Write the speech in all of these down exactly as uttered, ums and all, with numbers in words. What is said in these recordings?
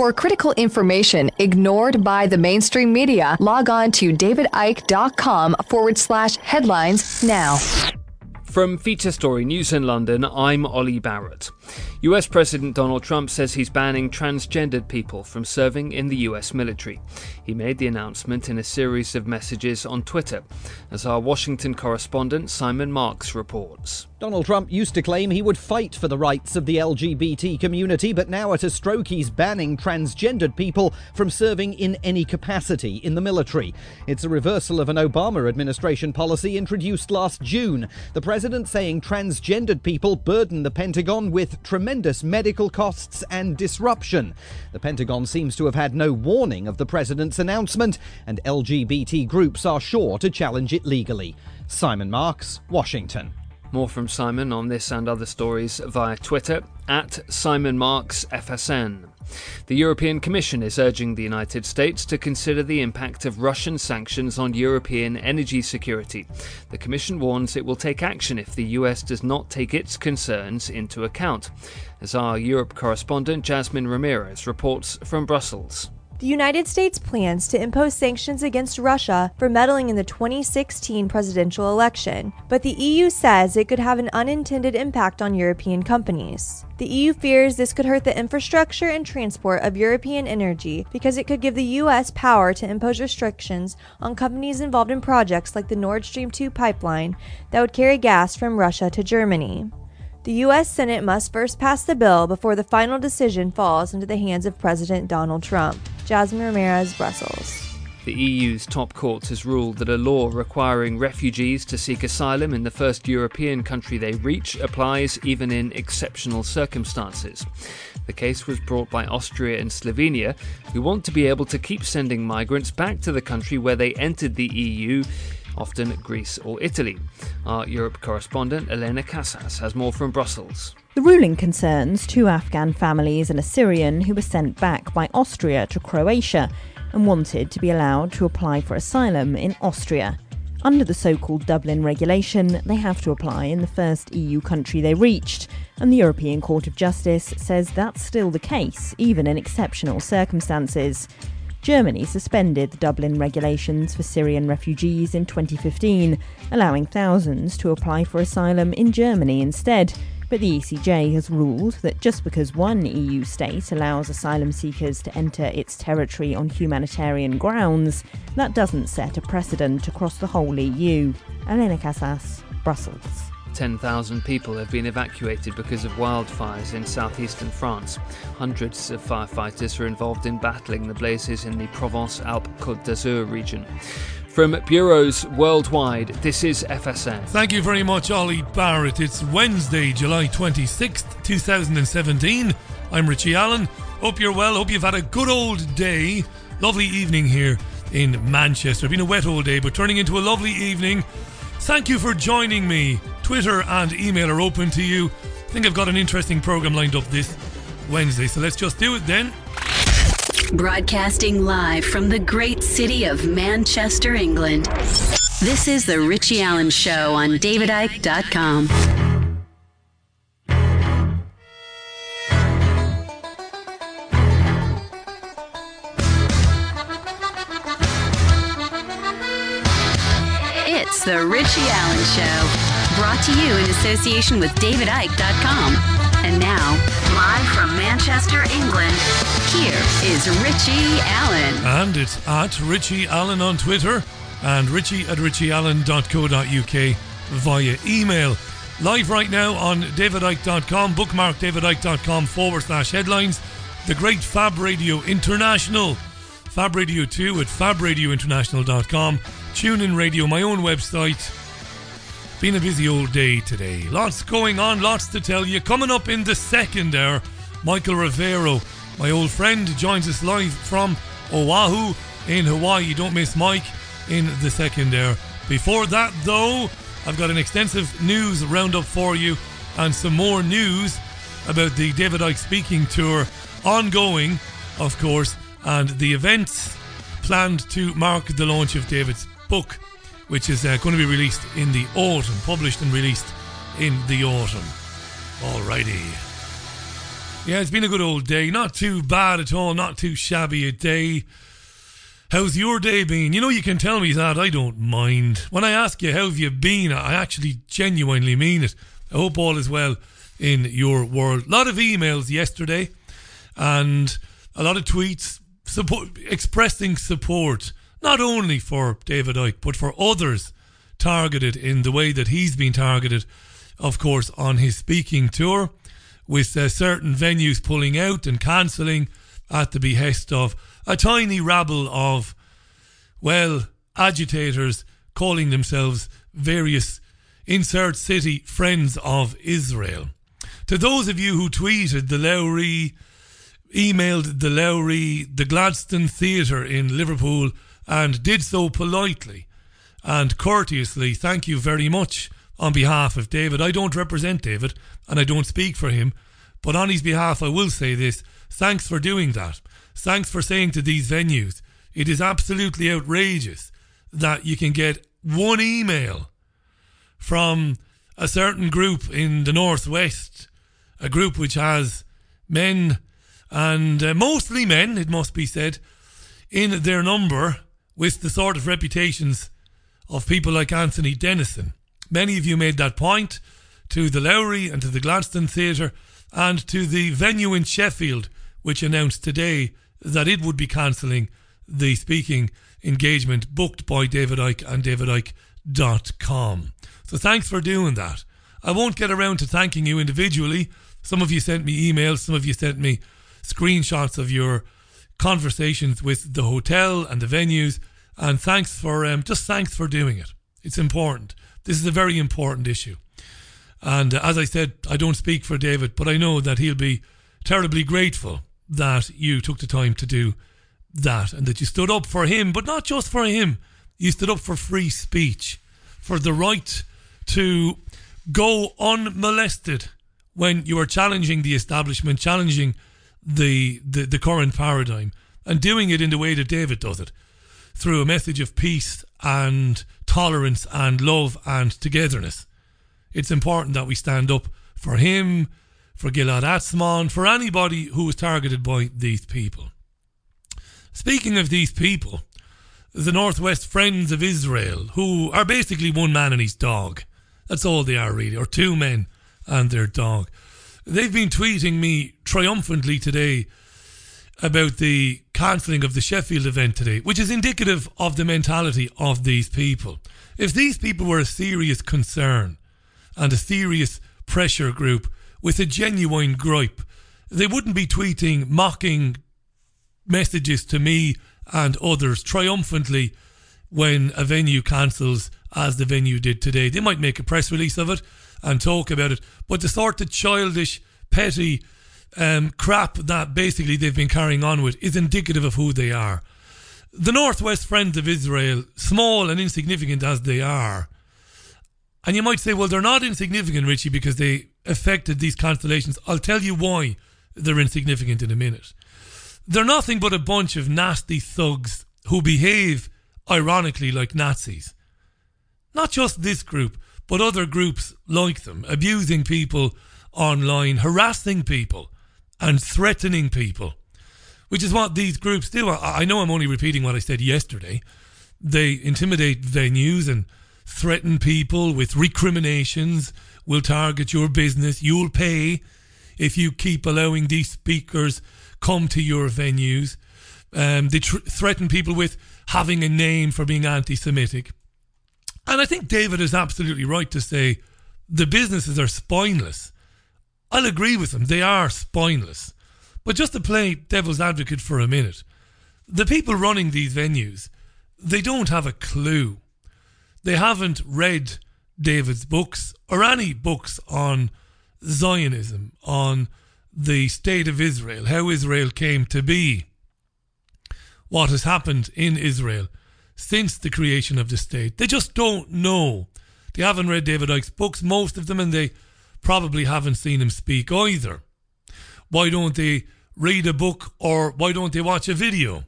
For critical information ignored by the mainstream media, log on to davidicke.com forward slash headlines now. From Feature Story News in London, I'm Ollie Barrett. U S President Donald Trump says he's banning transgendered people from serving in the U S military. He made the announcement in a series of messages on Twitter, as our Washington correspondent Simon Marks reports. Donald Trump used to claim he would fight for the rights of the L G B T community, but now at a stroke he's banning transgendered people from serving in any capacity in the military. It's a reversal of an Obama administration policy introduced last June. The president saying transgendered people burden the Pentagon with tremendous medical costs and disruption. The Pentagon seems to have had no warning of the president's announcement, and L G B T groups are sure to challenge it legally. Simon Marks, Washington. More from Simon on this and other stories via Twitter, at Simon Marks F S N. The European Commission is urging the United States to consider the impact of Russian sanctions on European energy security. The Commission warns it will take action if the U S does not take its concerns into account. As our Europe correspondent Jasmine Ramirez reports from Brussels. The United States plans to impose sanctions against Russia for meddling in the twenty sixteen presidential election, but the E U says it could have an unintended impact on European companies. The E U fears this could hurt the infrastructure and transport of European energy because it could give the U S power to impose restrictions on companies involved in projects like the Nord Stream two pipeline that would carry gas from Russia to Germany. The U S Senate must first pass the bill before the final decision falls into the hands of President Donald Trump. Jasmine Ramirez, Brussels. The E U's top court has ruled that a law requiring refugees to seek asylum in the first European country they reach applies even in exceptional circumstances. The case was brought by Austria and Slovenia, who want to be able to keep sending migrants back to the country where they entered the E U, often Greece or Italy. Our Europe correspondent Elena Casas has more from Brussels. The ruling concerns two Afghan families and a Syrian who were sent back by Austria to Croatia and wanted to be allowed to apply for asylum in Austria. Under the so-called Dublin regulation, they have to apply in the first E U country they reached, and the European Court of Justice says that's still the case, even in exceptional circumstances. Germany suspended the Dublin regulations for Syrian refugees in twenty fifteen, allowing thousands to apply for asylum in Germany instead. But the E C J has ruled that just because one E U state allows asylum seekers to enter its territory on humanitarian grounds, that doesn't set a precedent across the whole E U. Elena Casas, Brussels. ten thousand people have been evacuated because of wildfires in southeastern France. Hundreds of firefighters are involved in battling the blazes in the Provence-Alpes-Côte d'Azur region. From bureaus worldwide, this is F S N. Thank you very much, Ollie Barrett. It's Wednesday, July twenty-sixth, twenty seventeen. I'm Richie Allen. Hope you're well. Hope you've had a good old day. Lovely evening here in Manchester. Been a wet old day, but turning into a lovely evening. Thank you for joining me. Twitter and email are open to you. I think I've got an interesting programme lined up this Wednesday, so let's just do it then. Broadcasting live from the great city of Manchester, England. This is The Richie Allen Show on david icke dot com. It's The Richie Allen Show, brought to you in association with david icke dot com. And now, live from Manchester, England, here is Richie Allen. And it's at Richie Allen on Twitter and richie at richie allen dot co dot uk via email. Live right now on david icke dot com, bookmark david icke dot com forward slash headlines. The great Fab Radio International, Fab Radio two at fab radio international dot com, TuneIn Radio, my own website. Been a busy old day today. Lots going on, lots to tell you. Coming up in the second hour, Michael Rivero, my old friend, joins us live from Oahu in Hawaii. Don't miss Mike in the second hour. Before that, though, I've got an extensive news roundup for you and some more news about the David Icke speaking tour ongoing, of course, and the events planned to mark the launch of David's book, which is uh, going to be released in the autumn, published and released in the autumn. Alrighty. Yeah, it's been a good old day. Not too bad at all. Not too shabby a day. How's your day been? You know, you can tell me that. I don't mind. When I ask you how have you been, I actually genuinely mean it. I hope all is well in your world. A lot of emails yesterday and a lot of tweets support, expressing support, not only for David Icke, but for others targeted in the way that he's been targeted, of course, on his speaking tour, with uh, certain venues pulling out and cancelling at the behest of a tiny rabble of, well, agitators calling themselves various insert city friends of Israel. To those of you who tweeted the Lowry, emailed the Lowry, the Gladstone Theatre in Liverpool, and did so politely and courteously, thank you very much on behalf of David. I don't represent David and I don't speak for him, but on his behalf I will say this: thanks for doing that. Thanks for saying to these venues, it is absolutely outrageous that you can get one email from a certain group in the Northwest, a group which has men, and uh, mostly men, it must be said, in their number, with the sort of reputations of people like Anthony Dennison. Many of you made that point to the Lowry and to the Gladstone Theatre and to the venue in Sheffield, which announced today that it would be cancelling the speaking engagement booked by David Icke and david icke dot com. So thanks for doing that. I won't get around to thanking you individually. Some of you sent me emails, some of you sent me screenshots of your conversations with the hotel and the venues, and thanks for um, just thanks for doing it. It's important. This is a very important issue. And uh, as I said, I don't speak for David, but I know that he'll be terribly grateful that you took the time to do that and that you stood up for him, but not just for him. You stood up for free speech, for the right to go unmolested when you are challenging the establishment, challenging the, the, the current paradigm, and doing it in the way that David does it, through a message of peace and tolerance and love and togetherness. It's important that we stand up for him, for Gilad Atzmon, for anybody who was targeted by these people. Speaking of these people, the Northwest Friends of Israel, who are basically one man and his dog. That's all they are really, or two men and their dog. They've been tweeting me triumphantly today about the cancelling of the Sheffield event today, which is indicative of the mentality of these people. If these people were a serious concern and a serious pressure group with a genuine gripe, they wouldn't be tweeting mocking messages to me and others triumphantly when a venue cancels, as the venue did today. They might make a press release of it and talk about it, but the sort of childish, petty um, crap that basically they've been carrying on with is indicative of who they are. The Northwest Friends of Israel, small and insignificant as they are, and you might say, well, they're not insignificant, Richie, because they affected these cancellations. I'll tell you why they're insignificant in a minute. They're nothing but a bunch of nasty thugs who behave, ironically, like Nazis. Not just this group, but other groups like them, abusing people online, harassing people and threatening people, which is what these groups do. I, I know I'm only repeating what I said yesterday. They intimidate venues and threaten people with recriminations, will target your business, you'll pay if you keep allowing these speakers come to your venues. Um, they tr- threaten people with having a name for being anti-Semitic. And I think David is absolutely right to say the businesses are spineless. I'll agree with him, they are spineless. But just to play devil's advocate for a minute, the people running these venues, they don't have a clue. They haven't read David's books or any books on Zionism, on the state of Israel, how Israel came to be, what has happened in Israel since the creation of the state. They just don't know. They haven't read David Icke's books, most of them, and they probably haven't seen him speak either. Why don't they read a book, or why don't they watch a video?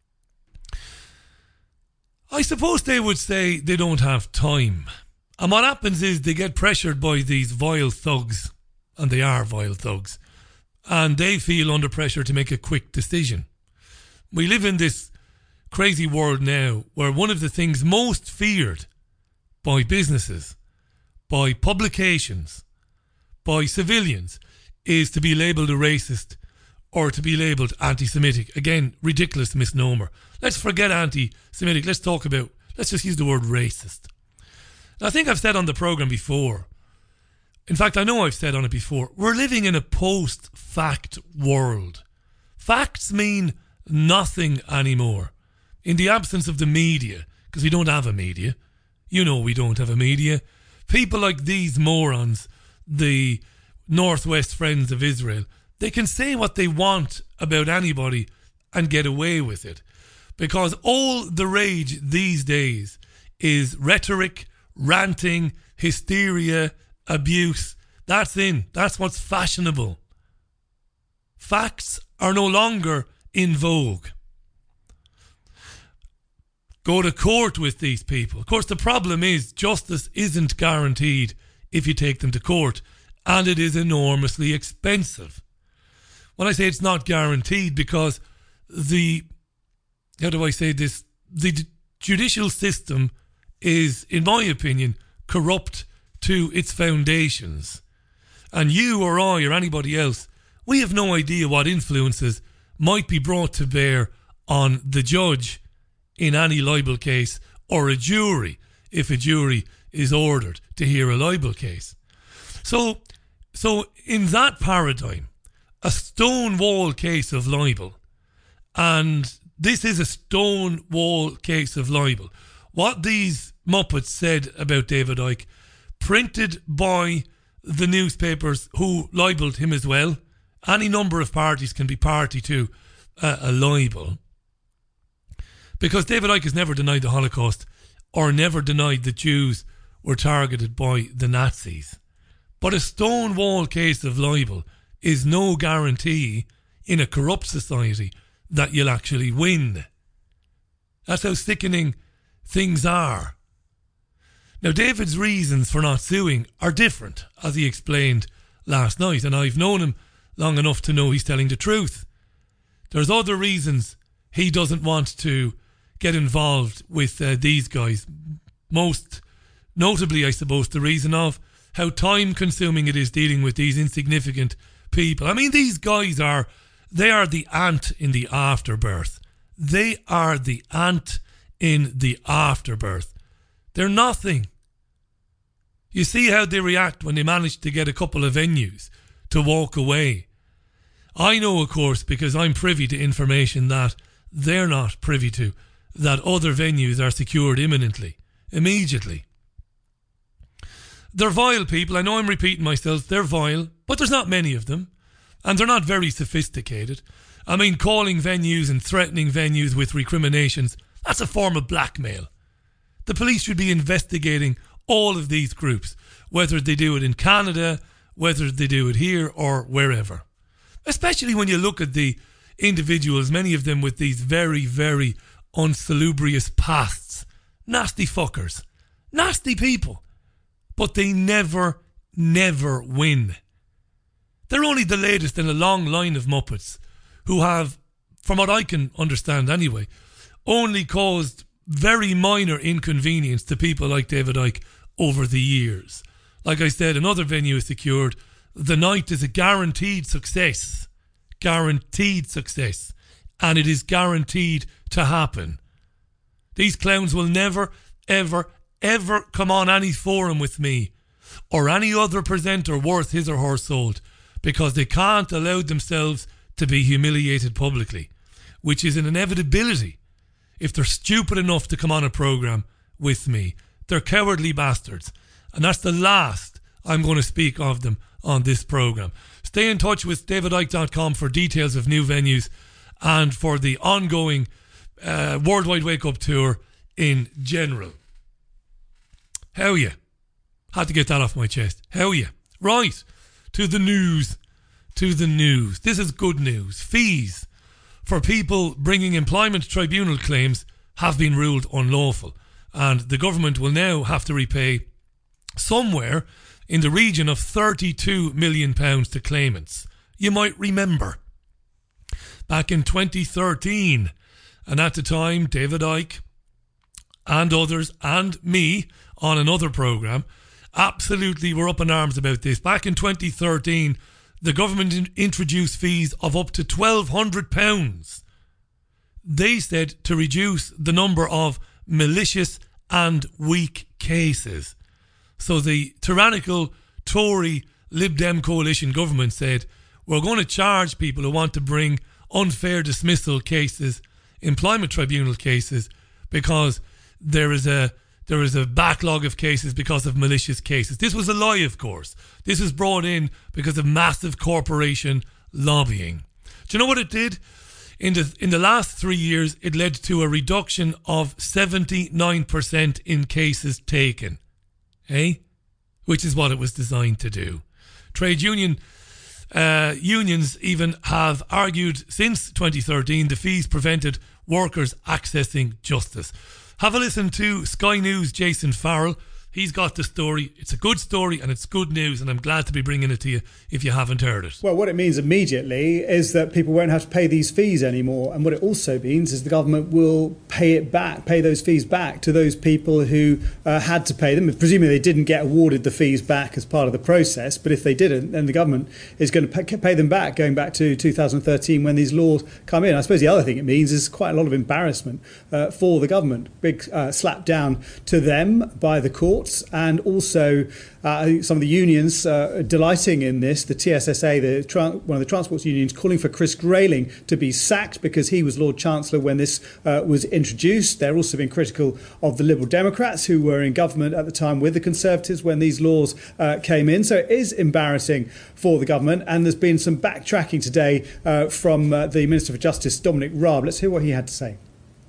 I suppose they would say they don't have time. And what happens is they get pressured by these vile thugs, and they are vile thugs, and they feel under pressure to make a quick decision. We live in this crazy world now where one of the things most feared by businesses, by publications, by civilians is to be labelled a racist or to be labelled anti-Semitic. Again, ridiculous misnomer. Let's forget anti-Semitic. Let's talk about, let's just use the word racist. Now, I think I've said on the programme before, in fact, I know I've said on it before, we're living in a post-fact world. Facts mean nothing anymore. In the absence of the media, because we don't have a media, you know we don't have a media, people like these morons, the Northwest Friends of Israel, they can say what they want about anybody and get away with it. Because all the rage these days is rhetoric, ranting, hysteria, abuse. That's in. That's what's fashionable. Facts are no longer in vogue. Go to court with these people. Of course, the problem is justice isn't guaranteed if you take them to court, and it is enormously expensive. When I say it's not guaranteed, because the, how do I say this, the judicial system is, in my opinion, corrupt to its foundations. And you or I or anybody else, we have no idea what influences might be brought to bear on the judge in any libel case, or a jury if a jury is ordered to hear a libel case. So, so in that paradigm, a stonewall case of libel, and this is a stonewall case of libel. What these Muppets said about David Icke, printed by the newspapers who libelled him as well. Any number of parties can be party to uh, a libel. Because David Icke has never denied the Holocaust or never denied that Jews were targeted by the Nazis. But a stonewall case of libel is no guarantee in a corrupt society that you'll actually win. That's how sickening things are. Now, David's reasons for not suing are different, as he explained last night, and I've known him long enough to know he's telling the truth. There's other reasons he doesn't want to get involved with uh, these guys. Most notably, I suppose, the reason of how time-consuming it is dealing with these insignificant people. I mean, these guys are, they are the ant in the afterbirth. They are the ant in the afterbirth. They're nothing. You see how they react when they manage to get a couple of venues to walk away. I know, of course, because I'm privy to information that they're not privy to, that other venues are secured imminently, immediately. They're vile people. I know I'm repeating myself. They're vile, but there's not many of them, and they're not very sophisticated. I mean, calling venues and threatening venues with recriminations, that's a form of blackmail. The police should be investigating all of these groups, whether they do it in Canada, whether they do it here or wherever. Especially when you look at the individuals, many of them with these very, very unsalubrious pasts. Nasty fuckers. Nasty people. But they never, never win. They're only the latest in a long line of Muppets who have, from what I can understand anyway, only caused very minor inconvenience to people like David Icke over the years. Like I said, another venue is secured. The night is a guaranteed success. Guaranteed success. And it is guaranteed to happen. These clowns will never, ever, ever come on any forum with me or any other presenter worth his or her salt, because they can't allow themselves to be humiliated publicly, which is an inevitability if they're stupid enough to come on a programme with me. They're cowardly bastards. And that's the last I'm going to speak of them on this programme. Stay in touch with david icke dot com for details of new venues and for the ongoing uh, Worldwide Wake Up Tour in general. How are you? Had to get that off my chest. How are you? Right, to the news. To the news. This is good news. Fees for people bringing employment tribunal claims have been ruled unlawful, and the government will now have to repay somewhere in the region of thirty-two million pounds to claimants. you might remember. Back in twenty thirteen, and at the time, David Icke and others and me on another programme absolutely were up in arms about this. Back in twenty thirteen, the government in- introduced fees of up to twelve hundred pounds. They said to reduce the number of malicious and weak cases. So the tyrannical Tory Lib Dem coalition government said, we're going to charge people who want to bring unfair dismissal cases, employment tribunal cases, because there is a there is a backlog of cases because of malicious cases. This was a lie, of course. This was brought in because of massive corporation lobbying. Do you know what it did? In the in the last three years, it led to a reduction of seventy-nine percent in cases taken. Eh? Which is what it was designed to do. Trade union uh, unions even have argued since twenty thirteen the fees prevented workers accessing justice. Have a listen to Sky News' Jason Farrell. He's got the story. It's a good story and it's good news, and I'm glad to be bringing it to you if you haven't heard it. Well, what it means immediately is that people won't have to pay these fees anymore. And what it also means is the government will pay it back, pay those fees back to those people who uh, had to pay them. Presumably they didn't get awarded the fees back as part of the process. But if they didn't, then the government is going to pay, pay them back going back to two thousand thirteen when these laws come in. I suppose the other thing it means is quite a lot of embarrassment uh, for the government. Big uh, slap down to them by the court. And also uh, some of the unions uh, delighting in this. The T S S A, the tra- one of the transport unions, calling for Chris Grayling to be sacked because he was Lord Chancellor when this uh, was introduced. They're also being critical of the Liberal Democrats who were in government at the time with the Conservatives when these laws uh, came in. So it is embarrassing for the government. And there's been some backtracking today uh, from uh, the Minister for Justice, Dominic Raab. Let's hear what he had to say.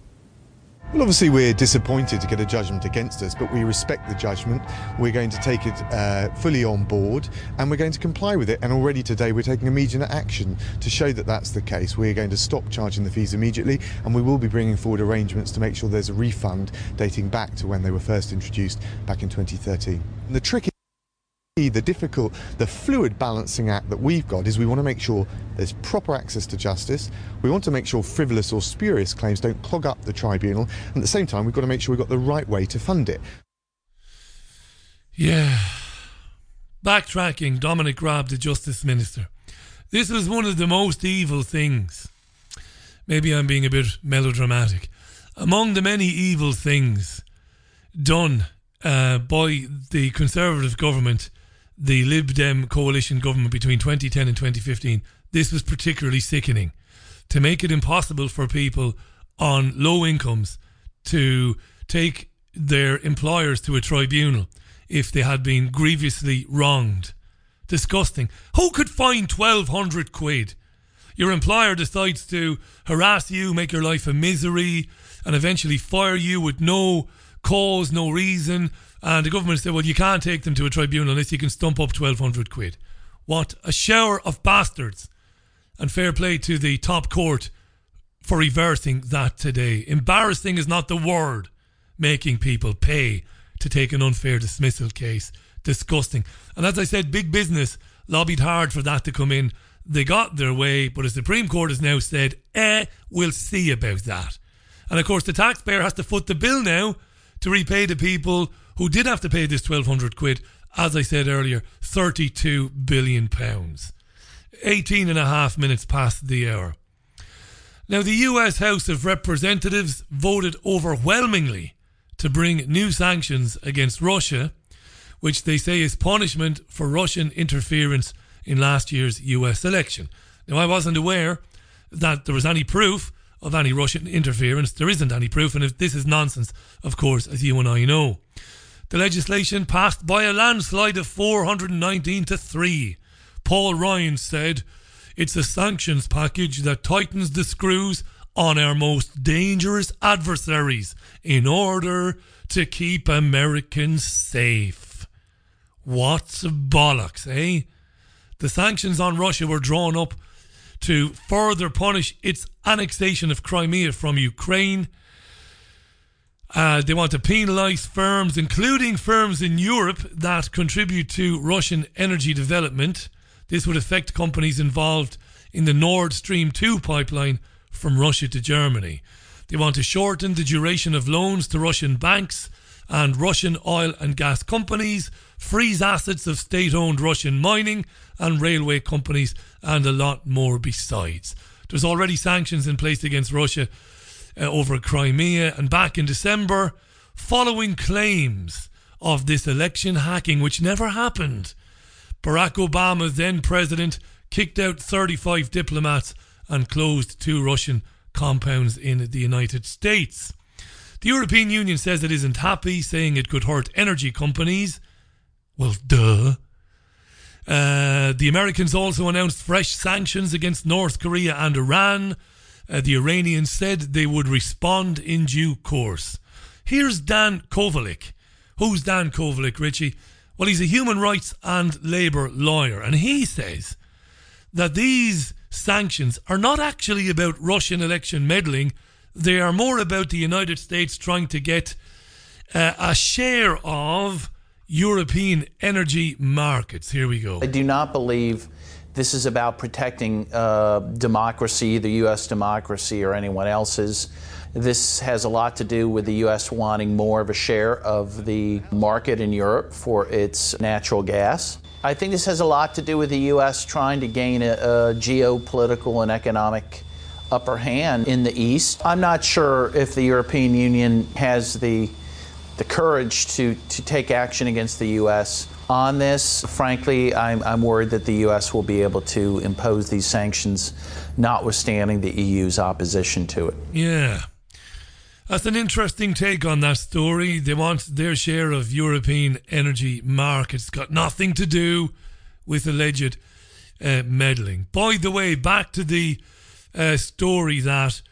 Well, obviously we're disappointed to get a judgment against us, but we respect the judgment. We're going to take it uh, fully on board and we're going to comply with it. And already today we're taking immediate action to show that that's the case. We're going to stop charging the fees immediately, and we will be bringing forward arrangements to make sure there's a refund dating back to when they were first introduced back in twenty thirteen. And the trick The difficult, the fluid balancing act that we've got is we want to make sure there's proper access to justice. We want to make sure frivolous or spurious claims don't clog up the tribunal. And at the same time, we've got to make sure we've got the right way to fund it. Yeah. Backtracking, Dominic Raab, the Justice Minister. This was one of the most evil things. Maybe I'm being a bit melodramatic. Among the many evil things done uh, by the Conservative government, the Lib Dem coalition government between twenty ten and twenty fifteen, this was particularly sickening. To make it impossible for people on low incomes to take their employers to a tribunal if they had been grievously wronged. Disgusting. Who could find twelve hundred quid? Your employer decides to harass you, make your life a misery, and eventually fire you with no cause, no reason. And the government said, well, you can't take them to a tribunal unless you can stump up twelve hundred quid. What a shower of bastards. And fair play to the top court for reversing that today. Embarrassing is not the word. Making people pay to take an unfair dismissal case. Disgusting. And as I said, big business lobbied hard for that to come in. They got their way, but the Supreme Court has now said, eh, we'll see about that. And of course, the taxpayer has to foot the bill now to repay the people who did have to pay this twelve hundred quid, as I said earlier, thirty-two billion pounds. eighteen and a half minutes past the hour. Now, the U S House of Representatives voted overwhelmingly to bring new sanctions against Russia, which they say is punishment for Russian interference in last year's U S election. Now, I wasn't aware that there was any proof of any Russian interference. There isn't any proof, and if this is nonsense, of course, as you and I know. The legislation passed by a landslide of four hundred nineteen to three. Paul Ryan said, it's a sanctions package that tightens the screws on our most dangerous adversaries in order to keep Americans safe. What's bollocks, eh? The sanctions on Russia were drawn up to further punish its annexation of Crimea from Ukraine. Uh, they want to penalise firms, including firms in Europe, that contribute to Russian energy development. This would affect companies involved in the Nord Stream two pipeline from Russia to Germany. They want to shorten the duration of loans to Russian banks and Russian oil and gas companies, freeze assets of state-owned Russian mining and railway companies, and a lot more besides. There's already sanctions in place against Russia uh, over Crimea, and back in December, following claims of this election hacking, which never happened, Barack Obama, then president, kicked out thirty-five diplomats and closed two Russian compounds in the United States. The European Union says it isn't happy, saying it could hurt energy companies. Well, duh. Uh, the Americans also announced fresh sanctions against North Korea and Iran. Uh, the Iranians said they would respond in due course. Here's Dan Kovalik. Who's Dan Kovalik, Richie? Well, he's a human rights and labour lawyer, and he says that these sanctions are not actually about Russian election meddling. They are more about the United States trying to get uh, a share of European energy markets. Here we go. I do not believe this is about protecting uh, democracy, the U S democracy, or anyone else's. This has a lot to do with the U S wanting more of a share of the market in Europe for its natural gas. I think this has a lot to do with the U S trying to gain a, a geopolitical and economic upper hand in the East. I'm not sure if the European Union has the the courage to, to take action against the U S on this. Frankly, I'm, I'm worried that the U S will be able to impose these sanctions, notwithstanding the E U's opposition to it. Yeah. That's an interesting take on that story. They want their share of European energy markets. It's got nothing to do with alleged uh, meddling. By the way, back to the uh, story that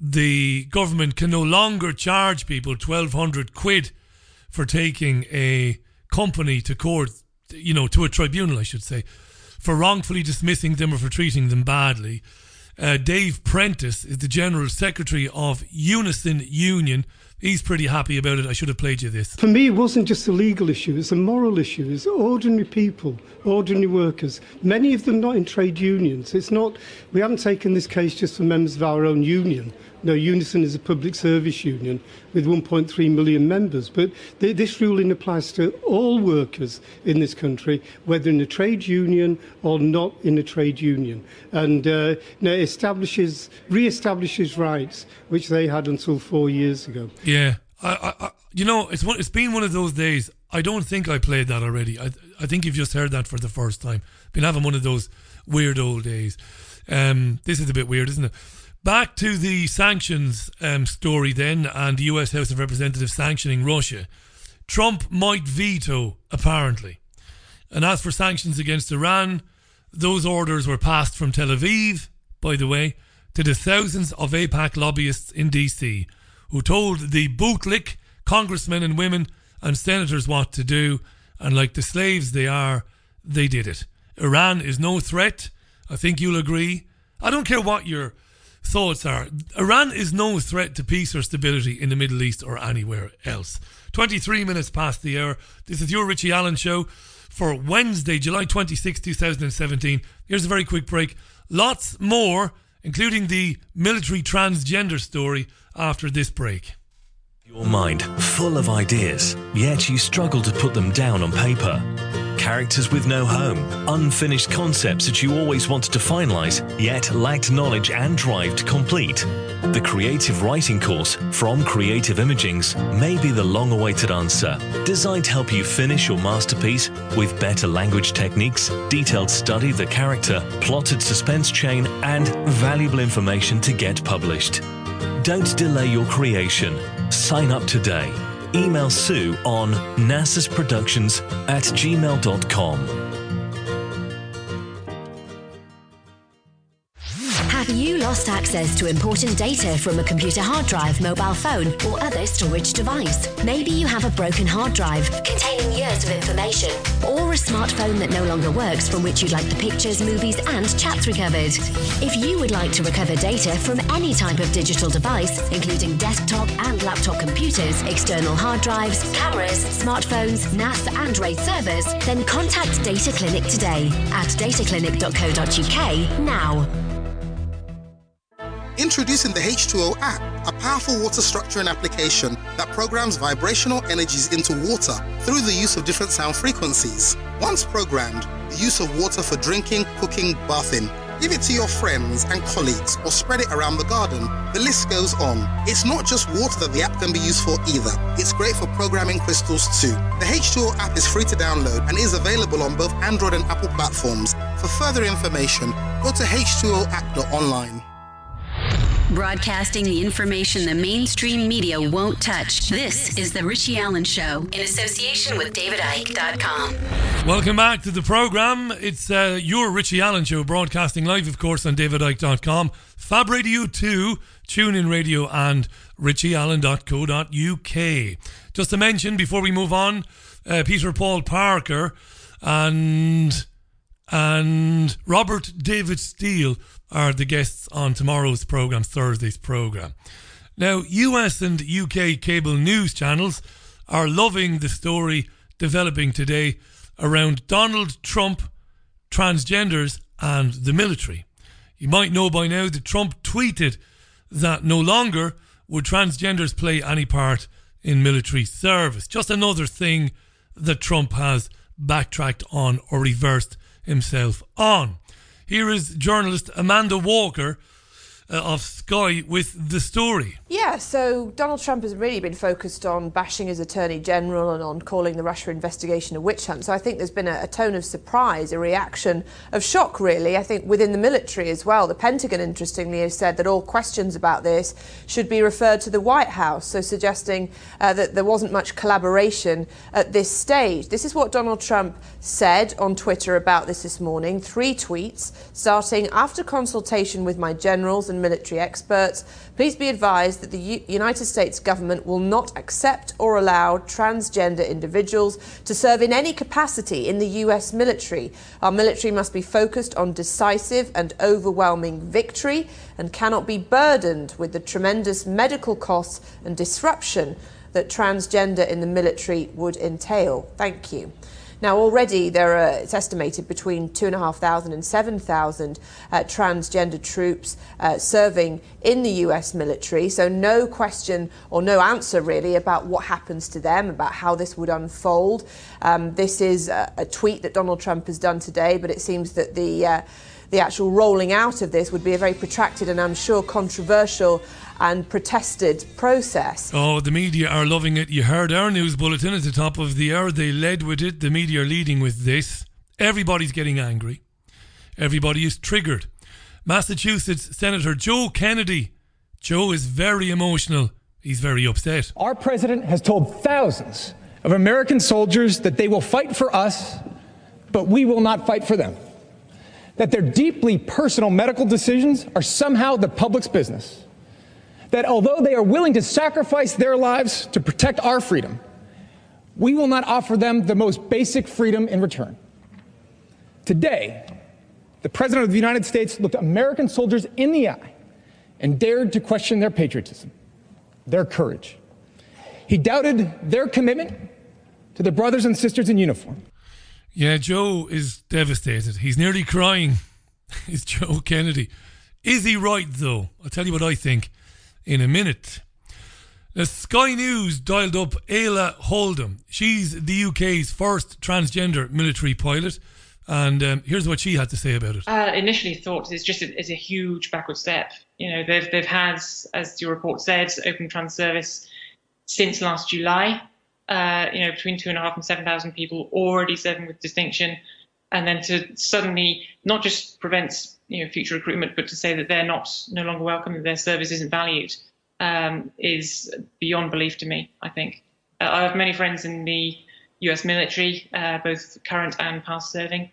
the government can no longer charge people twelve hundred quid for taking a company to court, you know, to a tribunal, I should say, for wrongfully dismissing them or for treating them badly. Uh, Dave Prentice is the General Secretary of Unison Union. He's pretty happy about it. I should have played you this. For me, it wasn't just a legal issue, it's a moral issue. It's ordinary people, ordinary workers, many of them not in trade unions. It's not, we haven't taken this case just for members of our own union. No, Unison is a public service union with one point three million members. But th- this ruling applies to all workers in this country, whether in a trade union or not in a trade union. And uh, you know, it establishes, re-establishes rights which they had until four years ago. Yeah. I, I, you know, it's one, it's been one of those days. I don't think I played that already. I, I think you've just heard that for the first time. Been having one of those weird old days. Um, this is a bit weird, isn't it? Back to the sanctions um, story then, and the U S House of Representatives sanctioning Russia. Trump might veto, apparently. And as for sanctions against Iran, those orders were passed from Tel Aviv, by the way, to the thousands of AIPAC lobbyists in D C who told the bootlick congressmen and women and senators what to do, and like the slaves they are, they did it. Iran is no threat. I think you'll agree. I don't care what your thoughts are. Iran is no threat to peace or stability in the Middle East or anywhere else. twenty-three minutes past the hour. This is your Richie Allen Show for Wednesday, July twenty-sixth, twenty seventeen. Here's a very quick break. Lots more, including the military transgender story, after this break. Your mind full of ideas, yet you struggle to put them down on paper. Characters with no home, unfinished concepts that you always wanted to finalise, yet lacked knowledge and drive to complete. The Creative Writing course from Creative Imagings may be the long-awaited answer, designed to help you finish your masterpiece with better language techniques, detailed study of the character, plotted suspense chain, and valuable information to get published. Don't delay your creation. Sign up today. Email Sue on nassasproductions at gmail dot com. Have you lost access to important data from a computer hard drive, mobile phone, or other storage device. Maybe you have a broken hard drive containing years of information, or a smartphone that no longer works from which you'd like the pictures, movies, and chats recovered. If you would like to recover data from any type of digital device, including desktop and laptop computers, external hard drives, cameras, smartphones, N A S and RAID servers, then contact Data Clinic today at data clinic dot co dot uk now. Introducing the H two O app, a powerful water structuring application that programs vibrational energies into water through the use of different sound frequencies. Once programmed, the use of water for drinking, cooking, bathing. Give it to your friends and colleagues or spread it around the garden. The list goes on. It's not just water that the app can be used for either. It's great for programming crystals too. The H two O app is free to download and is available on both Android and Apple platforms. For further information, go to h two o app dot online. Broadcasting the information the mainstream media won't touch. This is The Richie Allen Show in association with David Icke dot com. Welcome back to the programme. It's uh, your Richie Allen Show, broadcasting live, of course, on David Icke dot com, Fab Radio two, TuneIn Radio, and richie allen dot co dot uk. Just to mention, before we move on, uh, Peter Paul Parker and and Robert David Steele are the guests on tomorrow's programme, Thursday's programme. Now, U S and U K cable news channels are loving the story developing today around Donald Trump, transgenders and the military. You might know by now that Trump tweeted that no longer would transgenders play any part in military service. Just another thing that Trump has backtracked on or reversed himself on. Here is journalist Amanda Walker uh, of Sky with the story. Yeah, so Donald Trump has really been focused on bashing his Attorney General and on calling the Russia investigation a witch hunt. So I think there's been a, a tone of surprise, a reaction of shock, really. I think within the military as well. The Pentagon, interestingly, has said that all questions about this should be referred to the White House, so suggesting uh, that there wasn't much collaboration at this stage. This is what Donald Trump said on Twitter about this this morning. Three tweets, starting, after consultation with my generals and military experts, please be advised that the U- United States government will not accept or allow transgender individuals to serve in any capacity in the U S military. Our military must be focused on decisive and overwhelming victory and cannot be burdened with the tremendous medical costs and disruption that transgender in the military would entail. Thank you. Now, already there are, it's estimated, between two thousand five hundred and seven thousand uh, transgender troops uh, serving in the U S military. So no question or no answer, really, about what happens to them, about how this would unfold. Um, this is a, a tweet that Donald Trump has done today, but it seems that the, uh, the actual rolling out of this would be a very protracted and, I'm sure, controversial and protested process. Oh, the media are loving it. You heard our news bulletin at the top of the hour. They led with it. The media are leading with this. Everybody's getting angry. Everybody is triggered. Massachusetts Senator Joe Kennedy. Joe is very emotional. He's very upset. Our president has told thousands of American soldiers that they will fight for us, but we will not fight for them. That their deeply personal medical decisions are somehow the public's business. That although they are willing to sacrifice their lives to protect our freedom, we will not offer them the most basic freedom in return. Today, the President of the United States looked American soldiers in the eye and dared to question their patriotism, their courage. He doubted their commitment to their brothers and sisters in uniform. Yeah, Joe is devastated. He's nearly crying. It's Joe Kennedy. Is he right, though? I'll tell you what I think in a minute. The Sky News dialed up Ayla Holdham. She's the U K's first transgender military pilot, and um, here's what she had to say about it. Uh, initially thought it's just a, it's a huge backward step. You know, they've they've had, as your report said, open trans service since last July. Uh, you know, between two and a half and seven thousand people already serving with distinction, and then to suddenly not just prevent you know future recruitment, but to say that they're not no longer welcome, that their service isn't valued, um, is beyond belief to me. I think uh, I have many friends in the U S military, uh, both current and past serving,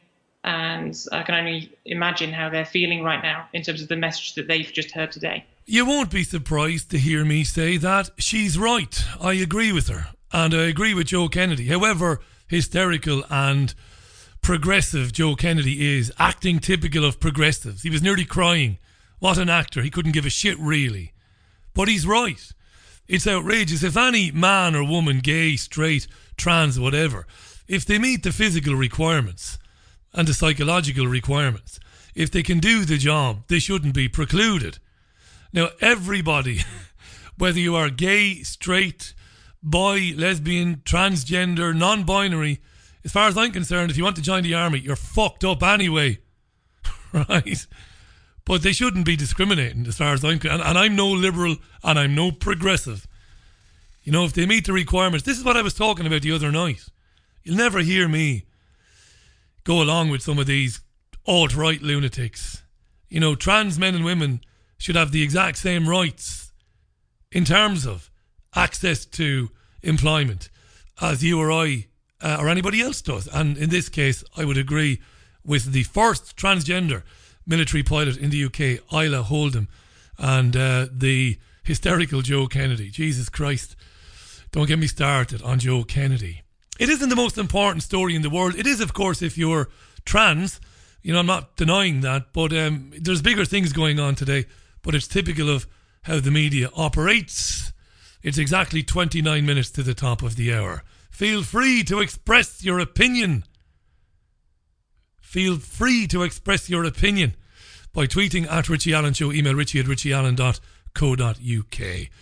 And I can only imagine how they're feeling right now in terms of the message that they've just heard today. You won't be surprised to hear me say that she's right. I agree with her. And I agree with Joe Kennedy. However hysterical and progressive Joe Kennedy is, acting typical of progressives. He was nearly crying. What an actor. He couldn't give a shit, really. But he's right. It's outrageous. If any man or woman, gay, straight, trans, whatever, if they meet the physical requirements and the psychological requirements, if they can do the job, they shouldn't be precluded. Now, everybody, whether you are gay, straight, bi, lesbian, transgender, non-binary, as far as I'm concerned, if you want to join the army, you're fucked up anyway, right? But they shouldn't be discriminating as far as I'm concerned. And, and I'm no liberal and I'm no progressive. You know, if they meet the requirements, this is what I was talking about the other night. You'll never hear me go along with some of these alt-right lunatics. You know, trans men and women should have the exact same rights in terms of access to employment as you or I uh, or anybody else does. And in this case, I would agree with the first transgender military pilot in the U K, Isla Holdham, and uh, the hysterical Joe Kennedy. Jesus Christ, don't get me started on Joe Kennedy. It isn't the most important story in the world. It is, of course, if you're trans. You know, I'm not denying that, but um, there's bigger things going on today. But it's typical of how the media operates. It's exactly twenty-nine minutes to the top of the hour. Feel free to express your opinion. Feel free to express your opinion by tweeting at Richie Allen Show. Email richie at richieallen dot co dot uk.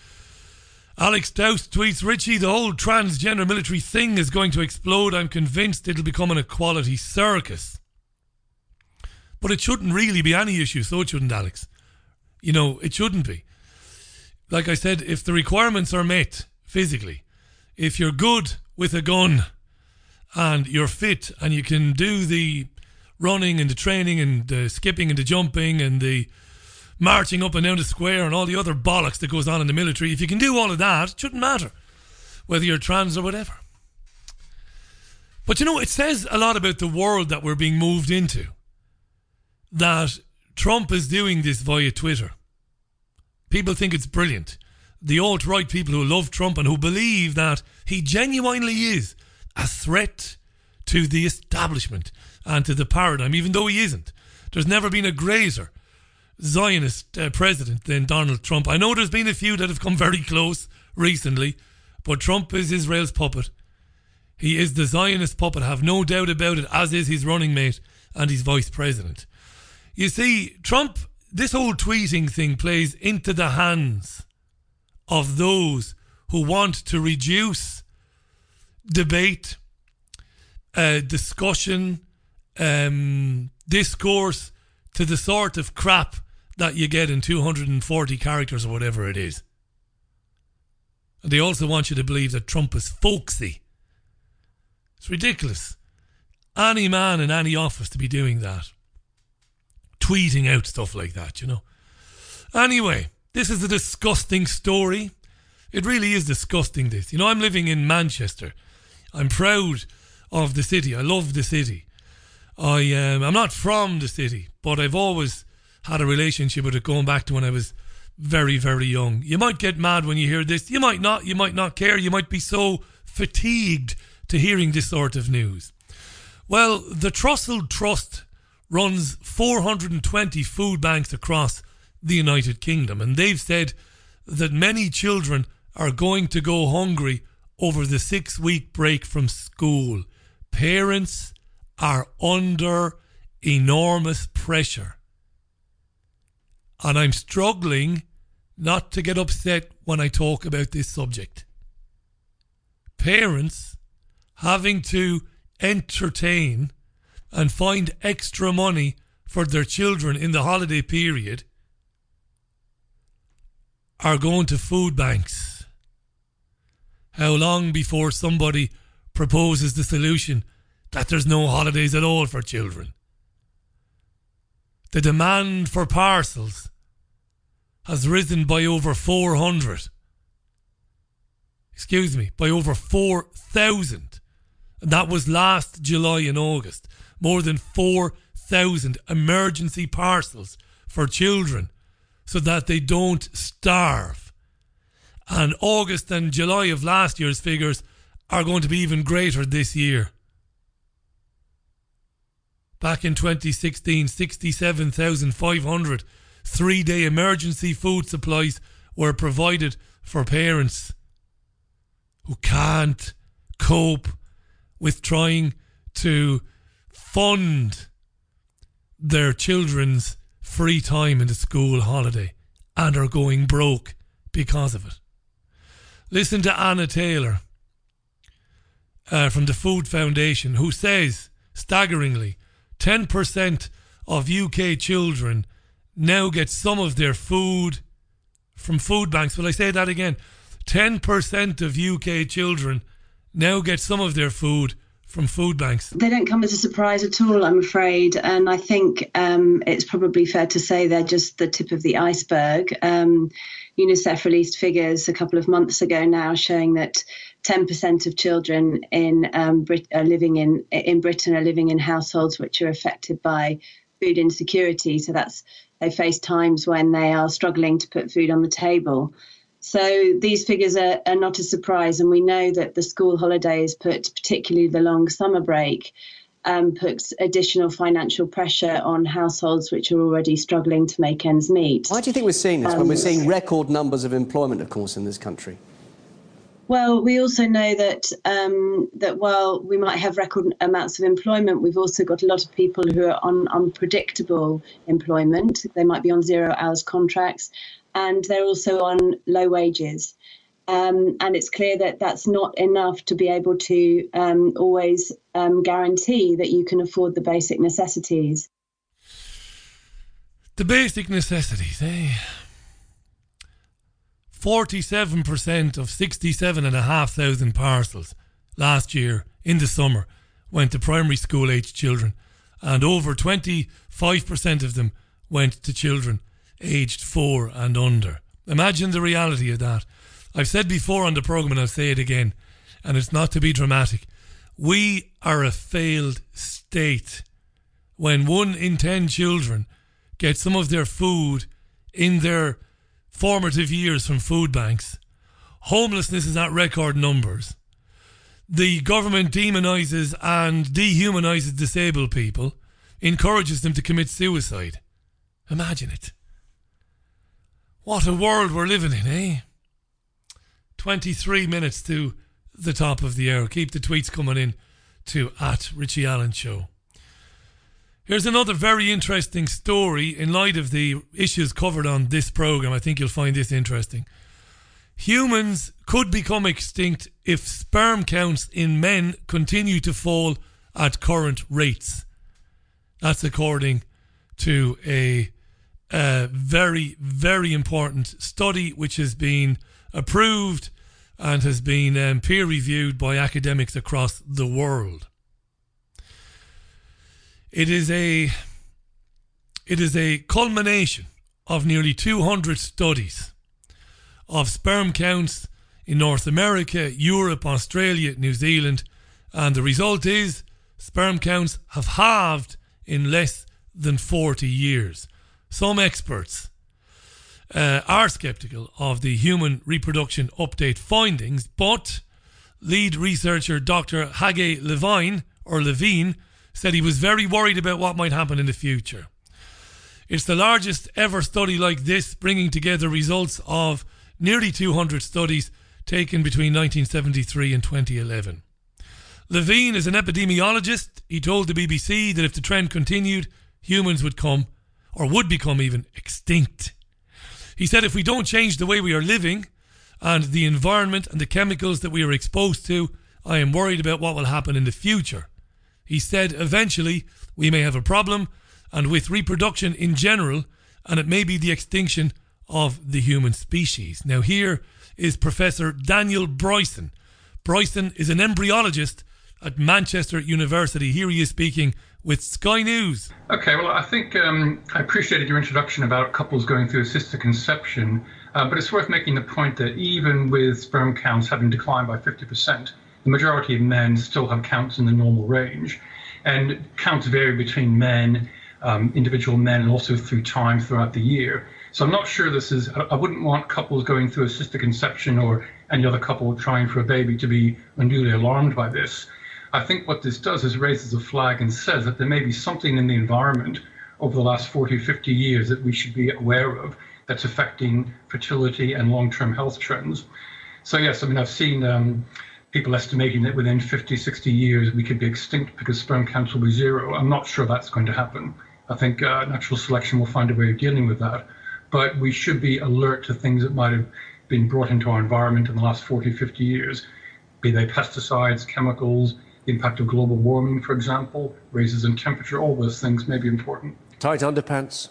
Alex Douse tweets, Richie, the whole transgender military thing is going to explode. I'm convinced it'll become an equality circus. But it shouldn't really be any issue, so it shouldn't, Alex. You know, it shouldn't be. Like I said, if the requirements are met physically, if you're good with a gun and you're fit and you can do the running and the training and the skipping and the jumping and the marching up and down the square and all the other bollocks that goes on in the military, if you can do all of that, it shouldn't matter whether you're trans or whatever. But you know, it says a lot about the world that we're being moved into, that Trump is doing this via Twitter. People think it's brilliant. The alt-right people who love Trump and who believe that he genuinely is a threat to the establishment and to the paradigm, even though he isn't. There's never been a greater Zionist uh, president than Donald Trump. I know there's been a few that have come very close recently, but Trump is Israel's puppet. He is the Zionist puppet, have no doubt about it, as is his running mate and his vice president. You see, Trump, this whole tweeting thing plays into the hands of those who want to reduce debate, uh, discussion, um, discourse to the sort of crap that you get in two hundred forty characters or whatever it is. And they also want you to believe that Trump is folksy. It's ridiculous. Any man in any office to be doing that. Tweeting out stuff like that, you know. Anyway, this is a disgusting story. It really is disgusting, this. You know, I'm living in Manchester. I'm proud of the city. I love the city. I, um, I'm not from the city, but I've always had a relationship with it going back to when I was very, very young. You might get mad when you hear this. You might not. You might not care. You might be so fatigued to hearing this sort of news. Well, the Trussell Trust runs four hundred twenty food banks across the United Kingdom, and they've said that many children are going to go hungry over the six-week break from school. Parents are under enormous pressure. And I'm struggling not to get upset when I talk about this subject. Parents having to entertain and find extra money for their children in the holiday period are going to food banks. How long before somebody proposes the solution that there's no holidays at all for children? The demand for parcels has risen by over four hundred. Excuse me, by over four thousand. That was last July and August. More than four thousand emergency parcels for children so that they don't starve. And August and July of last year's figures are going to be even greater this year. Back in twenty sixteen, sixty-seven thousand five hundred three-day emergency food supplies were provided for parents who can't cope with trying to fund their children's free time in the school holiday and are going broke because of it. Listen to Anna Taylor uh, from the Food Foundation, who says, staggeringly, ten percent of U K children now get some of their food from food banks. Will I say that again? ten percent of U K children now get some of their food from food banks. They don't come as a surprise at all, I'm afraid. And I think um, it's probably fair to say they're just the tip of the iceberg. Um, UNICEF released figures a couple of months ago now showing that ten percent of children in um, Brit- are living in in Britain are living in households which are affected by food insecurity. So that's they face times when they are struggling to put food on the table. So these figures are, are not a surprise, and we know that the school holidays put, particularly the long summer break, um, puts additional financial pressure on households which are already struggling to make ends meet. Why do you think we're seeing this um, when we're seeing record numbers of employment, of course, in this country? Well, we also know that um, that while we might have record amounts of employment, we've also got a lot of people who are on unpredictable employment. They might be on zero hours contracts, and they're also on low wages. Um, and it's clear that that's not enough to be able to um, always um, guarantee that you can afford the basic necessities. The basic necessities, eh? forty-seven percent of sixty-seven thousand five hundred parcels last year in the summer went to primary school aged children, and over twenty-five percent of them went to children aged four and under. Imagine the reality of that. I've said before on the programme, and I'll say it again, and it's not to be dramatic. We are a failed state when one in ten children get some of their food in their formative years from food banks. Homelessness is at record numbers. The government demonises and dehumanises disabled people, encourages them to commit suicide. Imagine it. What a world we're living in, eh? twenty-three minutes to the top of the hour. Keep the tweets coming in to at Richie Allen Show. Here's another very interesting story in light of the issues covered on this programme. I think you'll find this interesting. Humans could become extinct if sperm counts in men continue to fall at current rates. That's according to a, a very, very important study which has been approved and has been um, peer-reviewed by academics across the world. It is a it is a culmination of nearly two hundred studies of sperm counts in North America, Europe, Australia, New Zealand, and the result is sperm counts have halved in less than forty years. Some experts uh, are sceptical of the Human Reproduction Update findings, but lead researcher Doctor Hage Levine, or Levine, said he was very worried about what might happen in the future. It's the largest ever study like this, bringing together results of nearly two hundred studies taken between nineteen seventy-three and twenty eleven. Levine is an epidemiologist. He told the B B C that if the trend continued, humans would come, or would become even, extinct. He said if we don't change the way we are living and the environment and the chemicals that we are exposed to, I am worried about what will happen in the future. He said eventually we may have a problem, and with reproduction in general, and it may be the extinction of the human species. Now here is Professor Daniel Bryson. Bryson is an embryologist at Manchester University. Here he is speaking with Sky News. Okay, well, I think um, I appreciated your introduction about couples going through assisted conception, uh, but it's worth making the point that even with sperm counts having declined by fifty percent, the majority of men still have counts in the normal range. And counts vary between men, um, individual men, and also through time throughout the year. So I'm not sure this is, I wouldn't want couples going through assisted conception or any other couple trying for a baby to be unduly alarmed by this. I think what this does is raises a flag and says that there may be something in the environment over the last forty, fifty years that we should be aware of that's affecting fertility and long-term health trends. So yes, I mean, I've seen um, people estimating that within fifty, sixty years we could be extinct because sperm counts will be zero. I'm not sure that's going to happen. I think uh, natural selection will find a way of dealing with that. But we should be alert to things that might have been brought into our environment in the last forty, fifty years, be they pesticides, chemicals, the impact of global warming, for example, raises in temperature, all those things may be important. Tight underpants?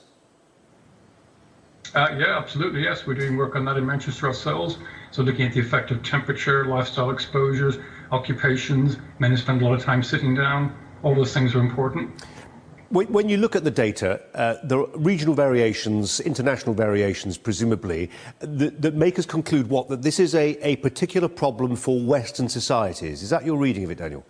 Uh, yeah, absolutely, yes. We're doing work on that in Manchester ourselves. So looking at the effect of temperature, lifestyle exposures, occupations, men who spend a lot of time sitting down, all those things are important. When you look at the data, uh, there are regional variations, international variations, presumably, that, that make us conclude what? That this is a, a particular problem for Western societies. Is that your reading of it, Daniel?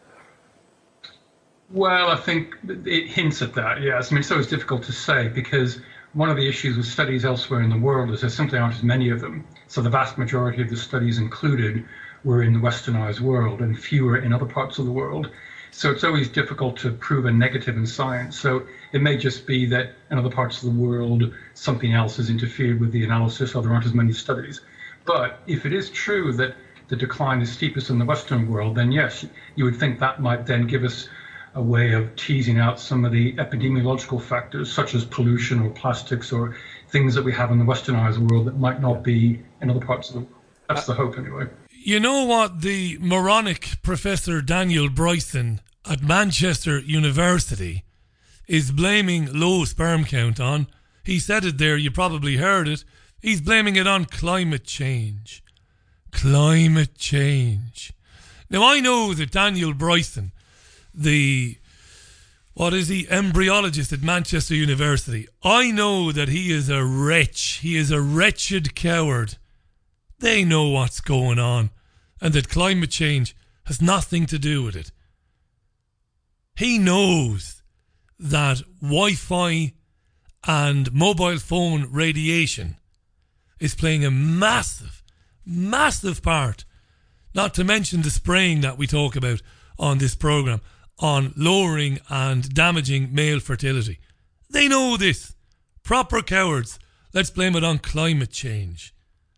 Well, I think it hints at that, yes. I mean, it's always difficult to say because one of the issues with studies elsewhere in the world is there simply aren't as many of them. So the vast majority of the studies included were in the westernized world and fewer in other parts of the world. So it's always difficult to prove a negative in science. So it may just be that in other parts of the world, something else has interfered with the analysis or there aren't as many studies. But if it is true that the decline is steepest in the Western world, then yes, you would think that might then give us a way of teasing out some of the epidemiological factors, such as pollution or plastics or things that we have in the westernized world that might not be in other parts of the world. That's the hope anyway. You know what the moronic Professor Daniel Bryson at Manchester University is blaming low sperm count on? He said it there, you probably heard it. He's blaming it on climate change. Climate change. Now, I know that Daniel Bryson, the, what is he, embryologist at Manchester University, I know that he is a wretch. He is a wretched coward. They know what's going on and that climate change has nothing to do with it. He knows that Wi-Fi and mobile phone radiation is playing a massive, massive part, not to mention the spraying that we talk about on this programme, on lowering and damaging male fertility. They know this. Proper cowards. Let's blame it on climate change.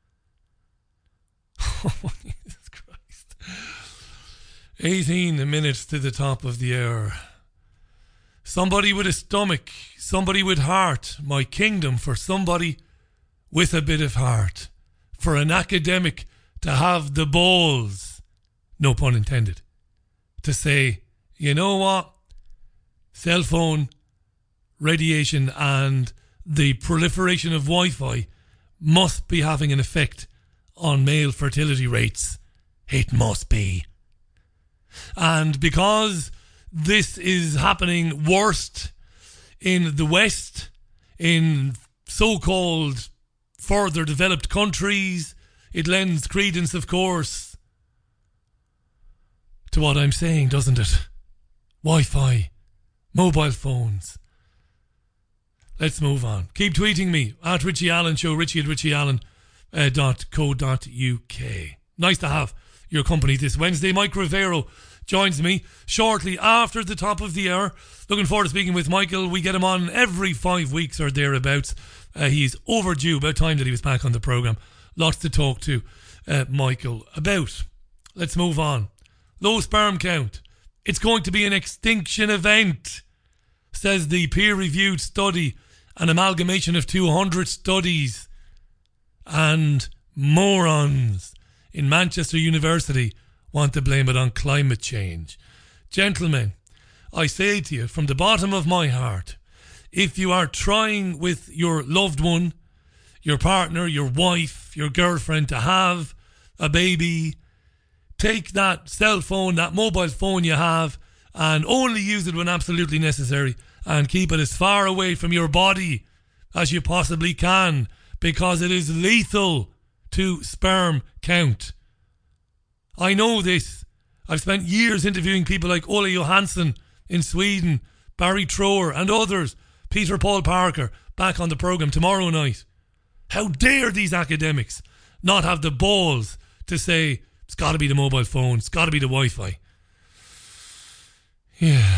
Oh, Jesus Christ. eighteen minutes to the top of the hour. Somebody with a stomach, somebody with heart. My kingdom for somebody with a bit of heart. For an academic to have the balls, no pun intended, to say, you know what? Cell phone radiation and the proliferation of Wi-Fi must be having an effect on male fertility rates. It must be. And because this is happening worst in the West, in so-called further developed countries, it lends credence, of course, to what I'm saying, doesn't it? Wi-Fi, mobile phones. Let's move on. Keep tweeting me at Richie Allen Show, Richie at richie allen dot co dot uk. Nice to have your company this Wednesday. Mike Rivero joins me shortly after the top of the hour. Looking forward to speaking with Michael. We get him on every five weeks or thereabouts. Uh, he's overdue. About time that he was back on the programme. Lots to talk to uh, Michael about. Let's move on. Low sperm count. It's going to be an extinction event, says the peer-reviewed study, an amalgamation of two hundred studies. And morons in Manchester University want to blame it on climate change. Gentlemen, I say to you from the bottom of my heart, if you are trying with your loved one, your partner, your wife, your girlfriend to have a baby, take that cell phone, that mobile phone you have, and only use it when absolutely necessary, and keep it as far away from your body as you possibly can, because it is lethal to sperm count. I know this. I've spent years interviewing people like Ola Johansson in Sweden, Barry Trower and others, Peter Paul Parker, back on the programme tomorrow night. How dare these academics not have the balls to say, it's got to be the mobile phone, it's got to be the Wi-Fi. Yeah.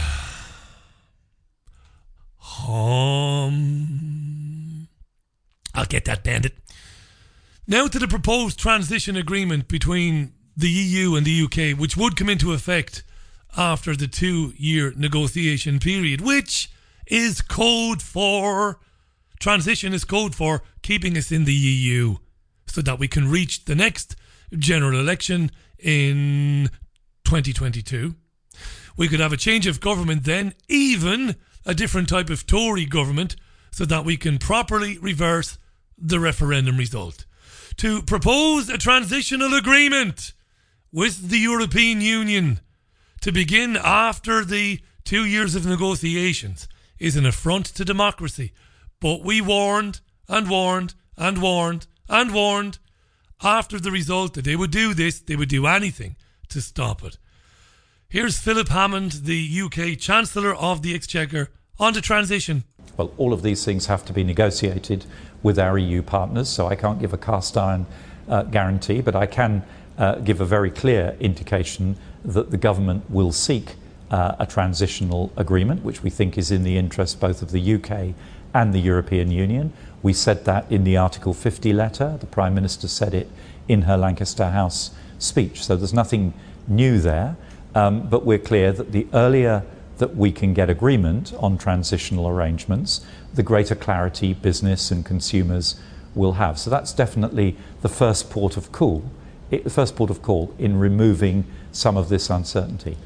Um, I'll get that, bandit. Now to the proposed transition agreement between the E U and the U K, which would come into effect after the two-year negotiation period, which is code for, transition is code for keeping us in the E U so that we can reach the next general election in twenty twenty-two. We could have a change of government then, even a different type of Tory government, so that we can properly reverse the referendum result. To propose a transitional agreement with the European Union to begin after the two years of negotiations is an affront to democracy. But we warned and warned and warned and warned after the result that they would do this, they would do anything to stop it. Here's Philip Hammond, the U K Chancellor of the Exchequer, on the transition. Well, all of these things have to be negotiated with our E U partners, so I can't give a cast iron uh, guarantee, but I can uh, give a very clear indication that the government will seek uh, a transitional agreement, which we think is in the interest both of the U K and the European Union. We said that in the Article fifty letter. The Prime Minister said it in her Lancaster House speech. So there's nothing new there, um, but we're clear that the earlier that we can get agreement on transitional arrangements, the greater clarity business and consumers will have. So that's definitely the first port of call, the first port of call in removing some of this uncertainty.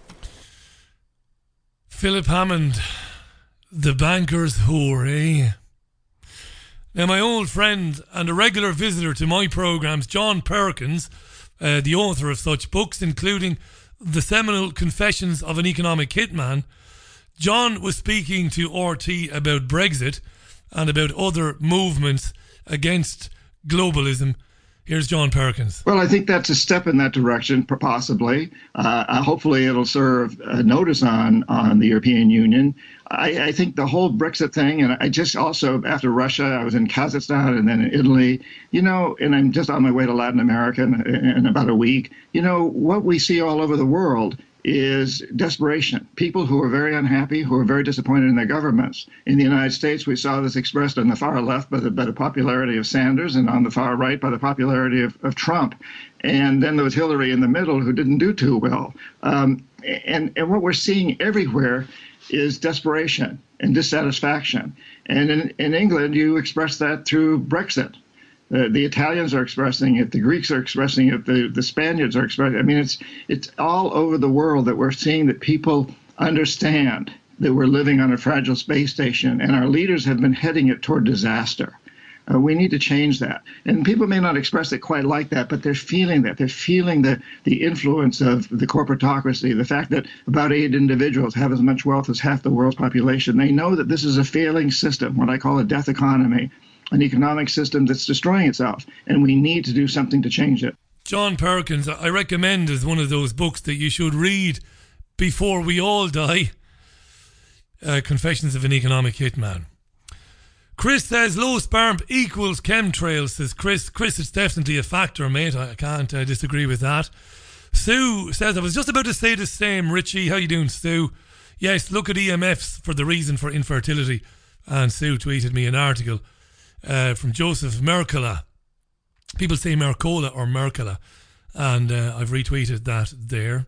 Philip Hammond, the banker's whore, eh? Now, my old friend and a regular visitor to my programmes, John Perkins, uh, the author of such books, including the seminal Confessions of an Economic Hitman, John was speaking to R T about Brexit and about other movements against globalism. Here's John Perkins. Well, I think that's a step in that direction, possibly. Uh, hopefully it'll serve a notice on, on the European Union. I, I think the whole Brexit thing, and I just also, after Russia, I was in Kazakhstan and then in Italy, you know, and I'm just on my way to Latin America in, in about a week. You know, what we see all over the world is desperation. People who are very unhappy, who are very disappointed in their governments. In the United States, we saw this expressed on the far left by the, by the popularity of Sanders, and on the far right by the popularity of, of Trump. And then there was Hillary in the middle, who didn't do too well. Um, and, and what we're seeing everywhere is desperation and dissatisfaction. And in, in England, you express that through Brexit. Uh, the Italians are expressing it, the Greeks are expressing it, the, the Spaniards are expressing it. I mean, it's it's all over the world that we're seeing that people understand that we're living on a fragile space station, and our leaders have been heading it toward disaster. Uh, we need to change that. And people may not express it quite like that, but they're feeling that. They're feeling the, the influence of the corporatocracy, the fact that about eight individuals have as much wealth as half the world's population. They know that this is a failing system, what I call a death economy, an economic system that's destroying itself, and we need to do something to change it. John Perkins, I recommend as one of those books that you should read before we all die, uh, Confessions of an Economic Hitman. Chris says low sperm equals chemtrails, says Chris. Chris, it's definitely a factor, mate. I can't uh, disagree with that. Sue says, I was just about to say the same. Richie, how you doing, Sue? Yes, look at E M Fs for the reason for infertility. And Sue tweeted me an article Uh, from Joseph Mercola. People say Mercola or Mercola, and uh, I've retweeted that there.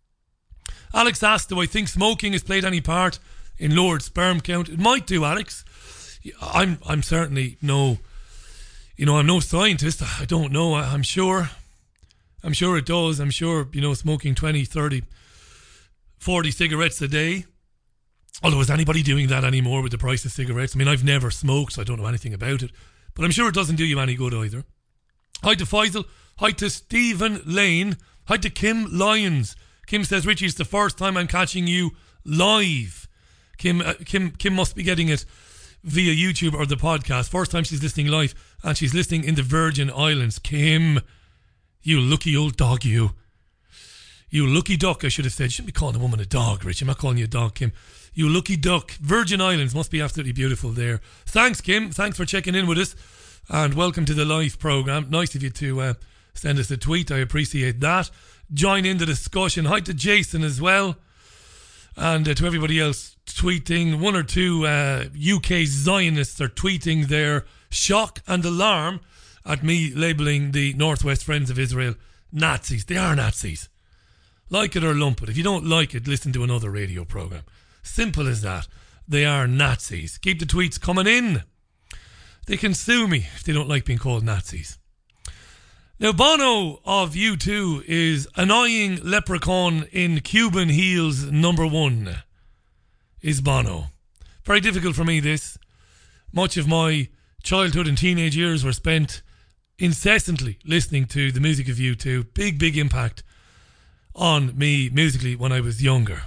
Alex asked, do I think smoking has played any part in lowered sperm count? It might do, Alex. I'm I'm certainly no, you know, I'm no scientist. I don't know. I, I'm sure, I'm sure it does. I'm sure, you know, smoking twenty, thirty, forty cigarettes a day. Although, is anybody doing that anymore with the price of cigarettes? I mean, I've never smoked, so I don't know anything about it. But I'm sure it doesn't do you any good either. Hi to Faisal. Hi to Stephen Lane. Hi to Kim Lyons. Kim says, Richie, it's the first time I'm catching you live. Kim, uh, Kim, Kim must be getting it via YouTube or the podcast. First time she's listening live, and she's listening in the Virgin Islands. Kim, you lucky old dog, you. You lucky duck, I should have said. You shouldn't be calling a woman a dog, Rich. I'm not calling you a dog, Kim. You lucky duck. Virgin Islands must be absolutely beautiful there. Thanks, Kim. Thanks for checking in with us. And welcome to the live programme. Nice of you to uh, send us a tweet. I appreciate that. Join in the discussion. Hi to Jason as well. And uh, to everybody else tweeting. One or two uh, U K Zionists are tweeting their shock and alarm at me labelling the Northwest Friends of Israel Nazis. They are Nazis. Like it or lump it. If you don't like it, listen to another radio programme. Simple as that. They are Nazis. Keep the tweets coming in. They can sue me if they don't like being called Nazis. Now, Bono of U two is annoying leprechaun in Cuban heels number one. Is Bono. Very difficult for me, this. Much of my childhood and teenage years were spent incessantly listening to the music of U two. Big, big impact on me musically when I was younger.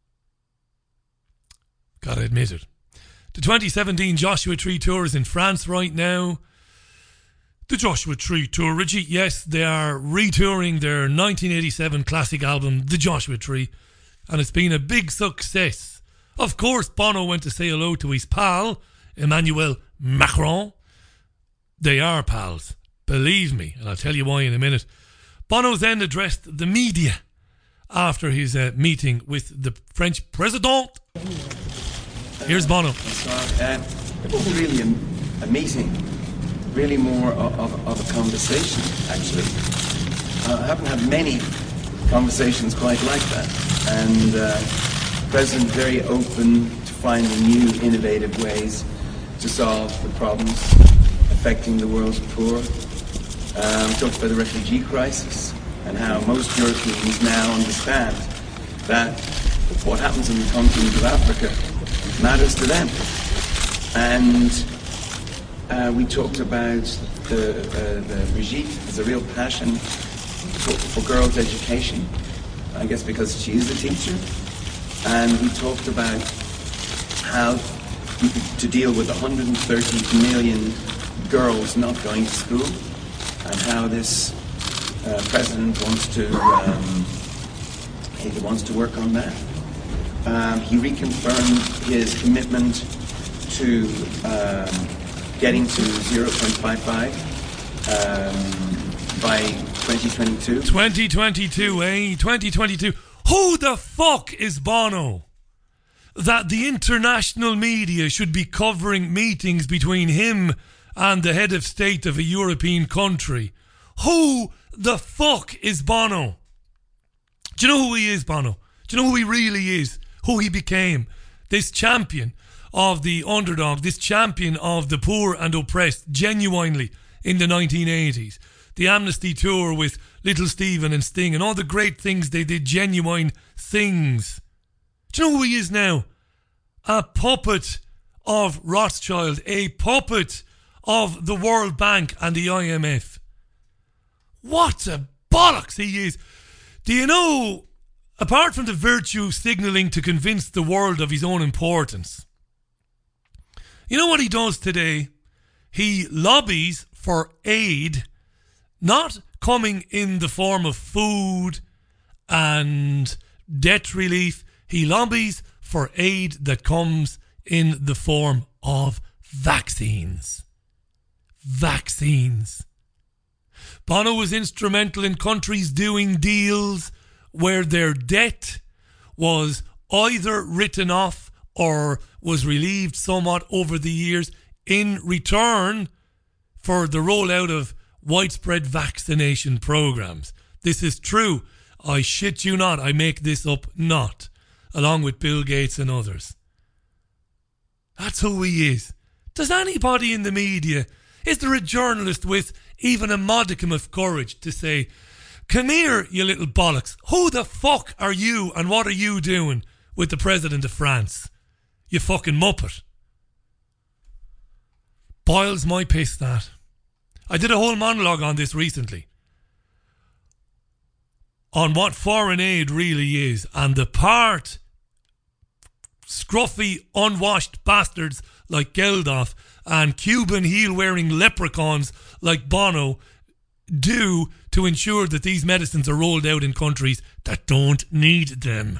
Gotta admit it. The twenty seventeen Joshua Tree Tour is in France right now. The Joshua Tree Tour, Richie, yes, they are retouring their nineteen eighty-seven classic album, The Joshua Tree, and it's been a big success. Of course, Bono went to say hello to his pal, Emmanuel Macron. They are pals, believe me, and I'll tell you why in a minute. Bono then addressed the media after his uh, meeting with the French president. Here's Bono. Uh, it wasn't really a, a meeting, really more of, of, of a conversation, actually. Uh, I haven't had many conversations quite like that. And uh, the President very open to finding new, innovative ways to solve the problems affecting the world's poor. Um, talked about the refugee crisis and how most Europeans now understand that what happens in the continent of Africa matters to them. And uh, we talked about the, uh, the Brigitte has a real passion for, for girls' education, I guess because she is a teacher. And we talked about how to deal with one hundred thirty million girls not going to school, and how this uh, president wants to um, he wants to work on that. Um, he reconfirmed his commitment to um, getting to zero point five five um, by twenty twenty-two. twenty twenty-two, eh? twenty twenty-two. Who the fuck is Bono that the international media should be covering meetings between him and the head of state of a European country? Who the fuck is Bono? Do you know who he is, Bono? Do you know who he really is? Who he became? This champion of the underdog, this champion of the poor and oppressed, genuinely, in the nineteen eighties. The Amnesty Tour with Little Steven and Sting and all the great things they did, genuine things. Do you know who he is now? A puppet of Rothschild, a puppet of the World Bank and the I M F. What a bollocks he is. Do you know, apart from the virtue signalling to convince the world of his own importance, you know what he does today? He lobbies for aid, not coming in the form of food and debt relief. He lobbies for aid that comes in the form of vaccines. Vaccines. Bono was instrumental in countries doing deals where their debt was either written off or was relieved somewhat over the years in return for the rollout of widespread vaccination programs. This is true. I shit you not. I make this up not. Along with Bill Gates and others. That's who he is. Does anybody in the media, is there a journalist with even a modicum of courage to say, come here, you little bollocks. Who the fuck are you and what are you doing with the President of France? You fucking muppet. Boils my piss, that. I did a whole monologue on this recently. On what foreign aid really is and the part scruffy, unwashed bastards like Geldof and Cuban heel-wearing leprechauns like Bono do to ensure that these medicines are rolled out in countries that don't need them.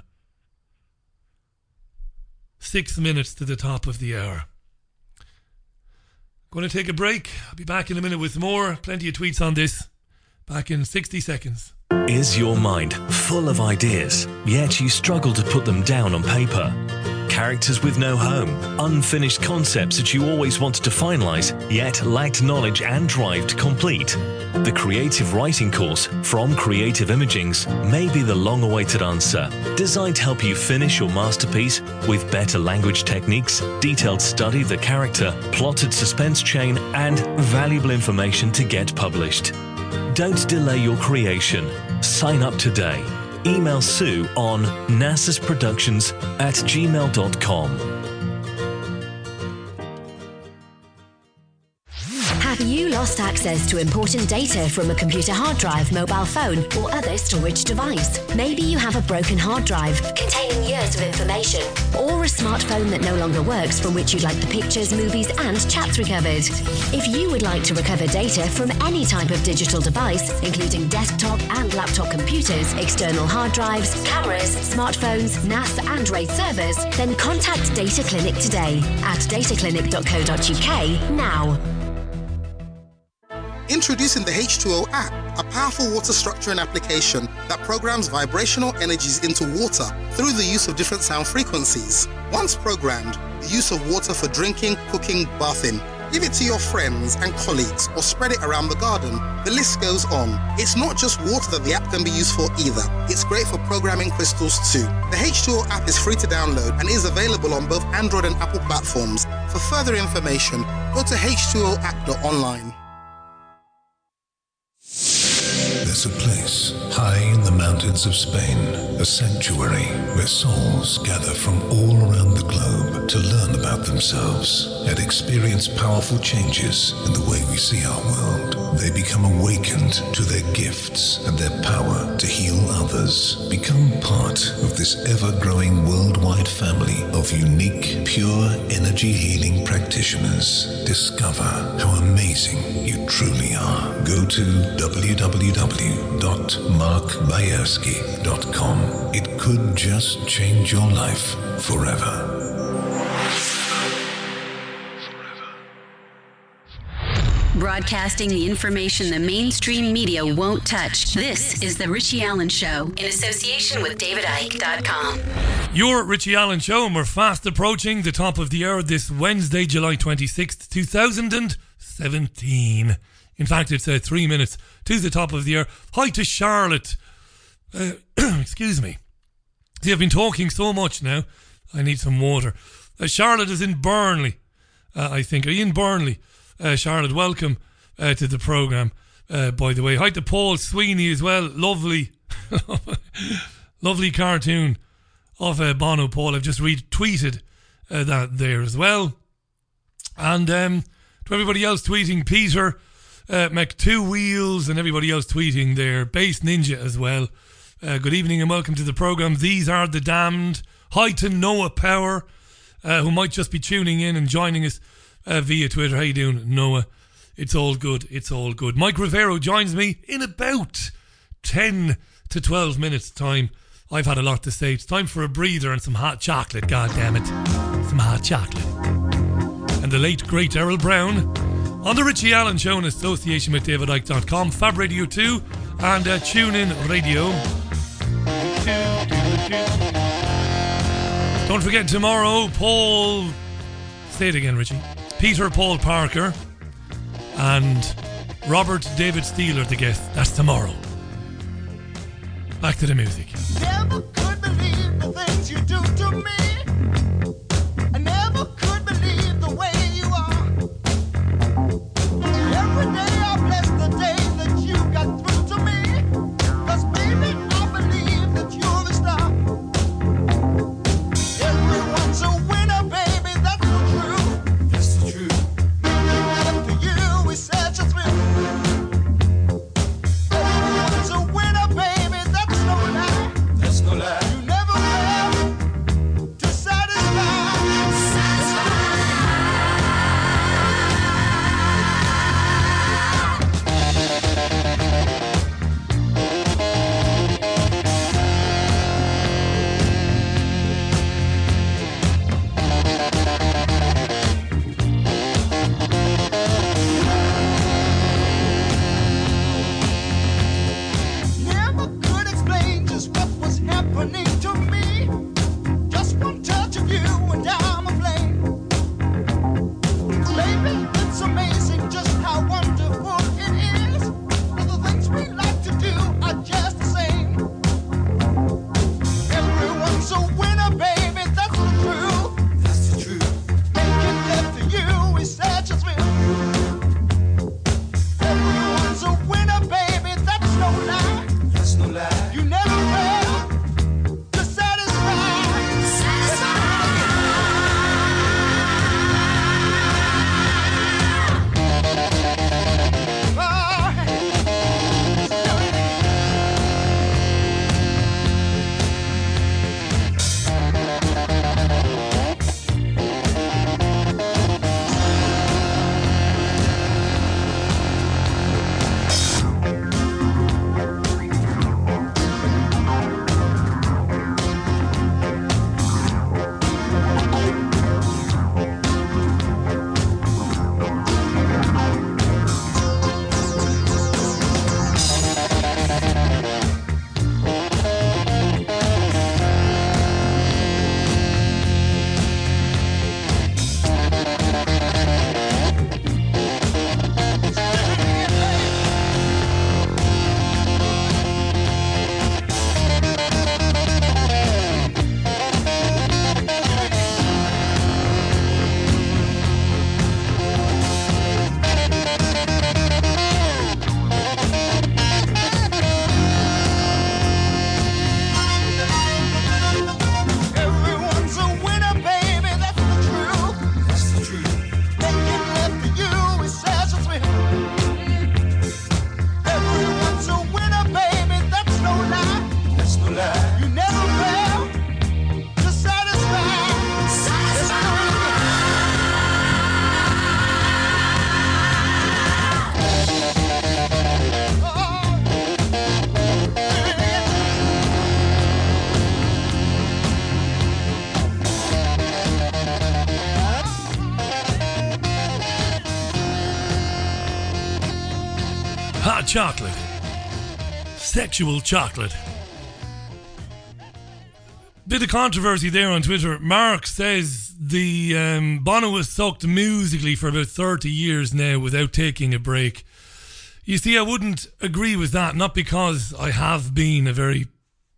Six minutes to the top of the hour. Going to take a break. I'll be back in a minute with more. Plenty of tweets on this. Back in sixty seconds. Is your mind full of ideas, yet you struggle to put them down on paper? Characters with no home, unfinished concepts that you always wanted to finalise, yet lacked knowledge and drive to complete? The Creative Writing course from Creative Imagings may be the long-awaited answer, designed to help you finish your masterpiece with better language techniques, detailed study of the character, plotted suspense chain, and valuable information to get published. Don't delay your creation. Sign up today. Email Sue on nassusproductions at gmail dot com. Have you lost access to important data from a computer hard drive, mobile phone, or other storage device? Maybe you have a broken hard drive containing years of information, or a smartphone that no longer works from which you'd like the pictures, movies, and chats recovered. If you would like to recover data from any type of digital device, including desktop and laptop computers, external hard drives, cameras, smartphones, N A S and RAID servers, then contact Data Clinic today at dataclinic dot co dot uk now. Introducing the H two O app, a powerful water structuring application that programs vibrational energies into water through the use of different sound frequencies. Once programmed, the use of water for drinking, cooking, bathing. Give it to your friends and colleagues or spread it around the garden. The list goes on. It's not just water that the app can be used for either. It's great for programming crystals too. The H two O app is free to download and is available on both Android and Apple platforms. For further information, go to h two o app dot online. There's a place high in the mountains of Spain, a sanctuary where souls gather from all around the globe to learn about themselves and experience powerful changes in the way we see our world. They become awakened to their gifts and their power to heal others. Become part of this ever-growing worldwide family of unique, pure energy healing practitioners. Discover how amazing you truly are. Go to w w w dot mark bayersky dot com. It could just change your life forever. Broadcasting the information the mainstream media won't touch. This is The Richie Allen Show in association with david icke dot com. Your Richie Allen Show, and we're fast approaching the top of the hour this Wednesday, July twenty-sixth, two thousand seventeen. In fact, it's uh, three minutes to the top of the hour. Hi to Charlotte. Uh, excuse me. See, I've been talking so much now. I need some water. Uh, Charlotte is in Burnley, uh, I think. Are you in Burnley? Uh, Charlotte, welcome uh, to the programme, uh, by the way. Hi to Paul Sweeney as well. Lovely, lovely cartoon of uh, Bono, Paul. I've just retweeted uh, that there as well. And um, to everybody else tweeting, Peter, uh, Mac Two Wheels, and everybody else tweeting there. Bass Ninja as well. Uh, good evening and welcome to the programme. These are the damned. Hi to Noah Power, uh, who might just be tuning in and joining us Uh, via Twitter. How you doing, Noah? It's all good. It's all good. Mike Rivero joins me in about ten to twelve minutes time. I've had a lot to say. It's time for a breather and some hot chocolate. God damn it. Some hot chocolate. And the late, great Errol Brown on the Richie Allen Show in association with david icke dot com, Fab Radio two, and uh, TuneIn Radio. Don't forget tomorrow, Paul... Say it again, Richie. Peter Paul Parker and Robert David Steele are the guests. That's tomorrow. Back to the music. Never could believe the things you do to me. I never could believe the way you are. Every day I bless the day that you got through to me. 'Cause baby, I believe that you're the star. Everyone's a winner, baby, that's so true. That's the truth. And for you is such a thrill. Everyone's a winner, baby, that's no lie. That's no lie. You never fail to is what was happening to me. Just one touch of you and I'm aflame. Baby, it's amazing just how wonderful it is. The things we like to do are just the same. Everyone's a winner, baby, that's the truth. That's the truth. Making love to you is such a thrill. Everyone's a winner, baby, that's no lie. That's no lie. You never fail to satisfy. Everyone's a winner, baby, that's the truth. That's the truth. Making love to you is such a thrill. Everyone's a winner, baby, that's no lie. That's no lie. You never fail to satisfy. Hot chocolate. Sexual chocolate. Bit of controversy there on Twitter. Mark says the um, Bono has sucked musically for about thirty years now without taking a break. You see, I wouldn't agree with that, not because I have been a very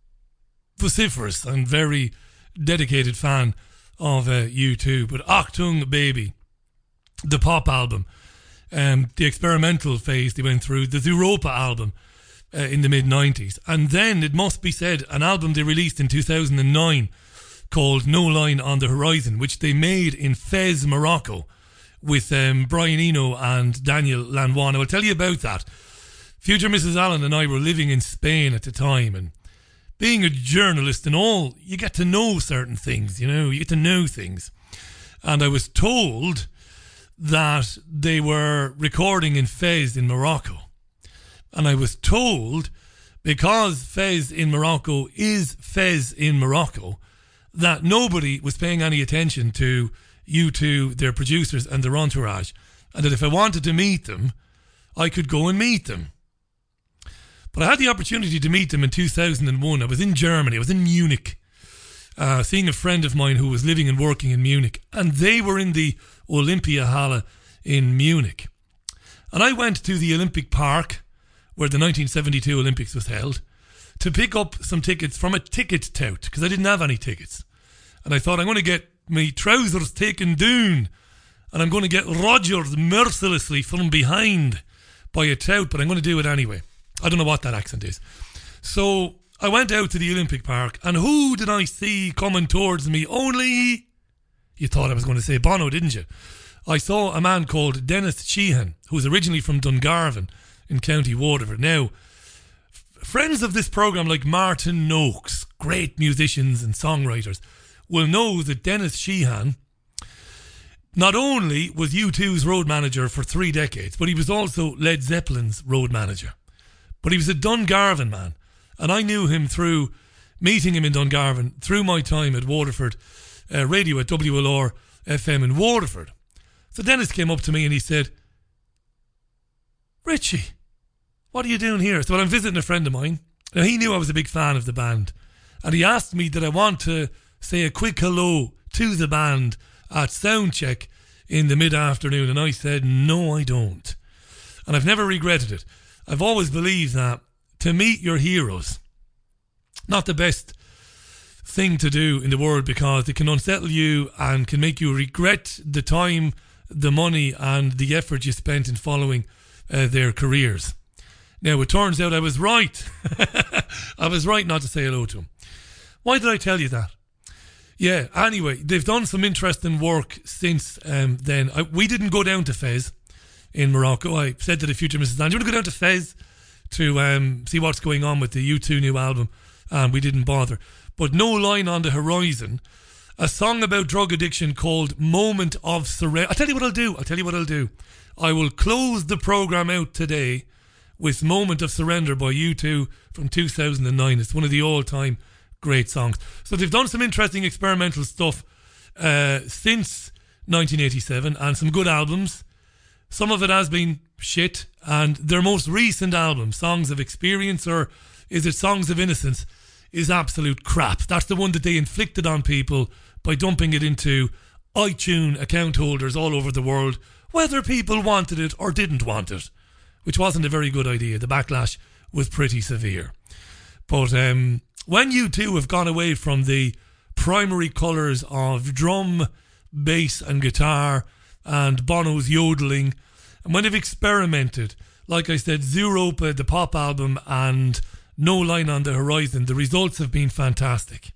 vociferous and very dedicated fan of uh, U two, but Achtung Baby, the pop album, um, the experimental phase they went through, the Europa album uh, in the mid nineties, and then it must be said an album they released in two thousand nine called No Line on the Horizon, which they made in Fez, Morocco with um, Brian Eno and Daniel Lanois. I'll tell you about that. Future Missus Allen and I were living in Spain at the time, and being a journalist and all, you get to know certain things, you know, you get to know things. And I was told that they were recording in Fez in Morocco. And I was told, because Fez in Morocco is Fez in Morocco, that nobody was paying any attention to U two, their producers and their entourage. And that if I wanted to meet them, I could go and meet them. But I had the opportunity to meet them in two thousand one. I was in Germany, I was in Munich, uh, seeing a friend of mine who was living and working in Munich. And they were in the Olympiahalle in Munich. And I went to the Olympic Park, where the nineteen seventy-two Olympics was held, to pick up some tickets from a ticket tout, because I didn't have any tickets. And I thought, I'm going to get my trousers taken down, and I'm going to get Rogers mercilessly from behind by a tout, but I'm going to do it anyway. I don't know what that accent is. So I went out to the Olympic Park, and who did I see coming towards me? Only... You thought I was going to say Bono, didn't you? I saw a man called Dennis Sheehan, who was originally from Dungarvan in County Waterford. Now, f- friends of this programme like Martin Noakes, great musicians and songwriters, will know that Dennis Sheehan not only was U two's road manager for three decades, but he was also Led Zeppelin's road manager. But he was a Dungarvan man, and I knew him through meeting him in Dungarvan, through my time at Waterford uh, Radio at W L R F M in Waterford. So Dennis came up to me and he said, Richie, what are you doing here? So well, I'm visiting a friend of mine, Now, he knew I was a big fan of the band, and he asked me did I want to say a quick hello to the band at soundcheck in the mid-afternoon, and I said, no, I don't. And I've never regretted it. I've always believed that to meet your heroes, not the best thing to do in the world, because it can unsettle you and can make you regret the time, the money and the effort you spent in following uh, their careers. Now, it turns out I was right. I was right not to say hello to them. Why did I tell you that? Yeah, anyway, they've done some interesting work since um, then. I, we didn't go down to Fez in Morocco. I said to the future Missus Land, do you want to go down to Fez to um, see what's going on with the U two new album? And we didn't bother. But No Line on the Horizon, a song about drug addiction called Moment of Surrender. I'll tell you what I'll do. I'll tell you what I'll do. I will close the programme out today with Moment of Surrender by U two from two thousand nine. It's one of the all-time great songs. So they've done some interesting experimental stuff uh, since nineteen eighty-seven, and some good albums. Some of it has been shit, and their most recent album, Songs of Experience, or is it Songs of Innocence, is absolute crap. That's the one that they inflicted on people by dumping it into iTunes account holders all over the world, whether people wanted it or didn't want it, which wasn't a very good idea. The backlash was pretty severe. But um, when you two have gone away from the primary colours of drum, bass and guitar and Bono's yodeling, and when they've experimented, like I said, Zooropa, the pop album, and No Line on the Horizon, the results have been fantastic.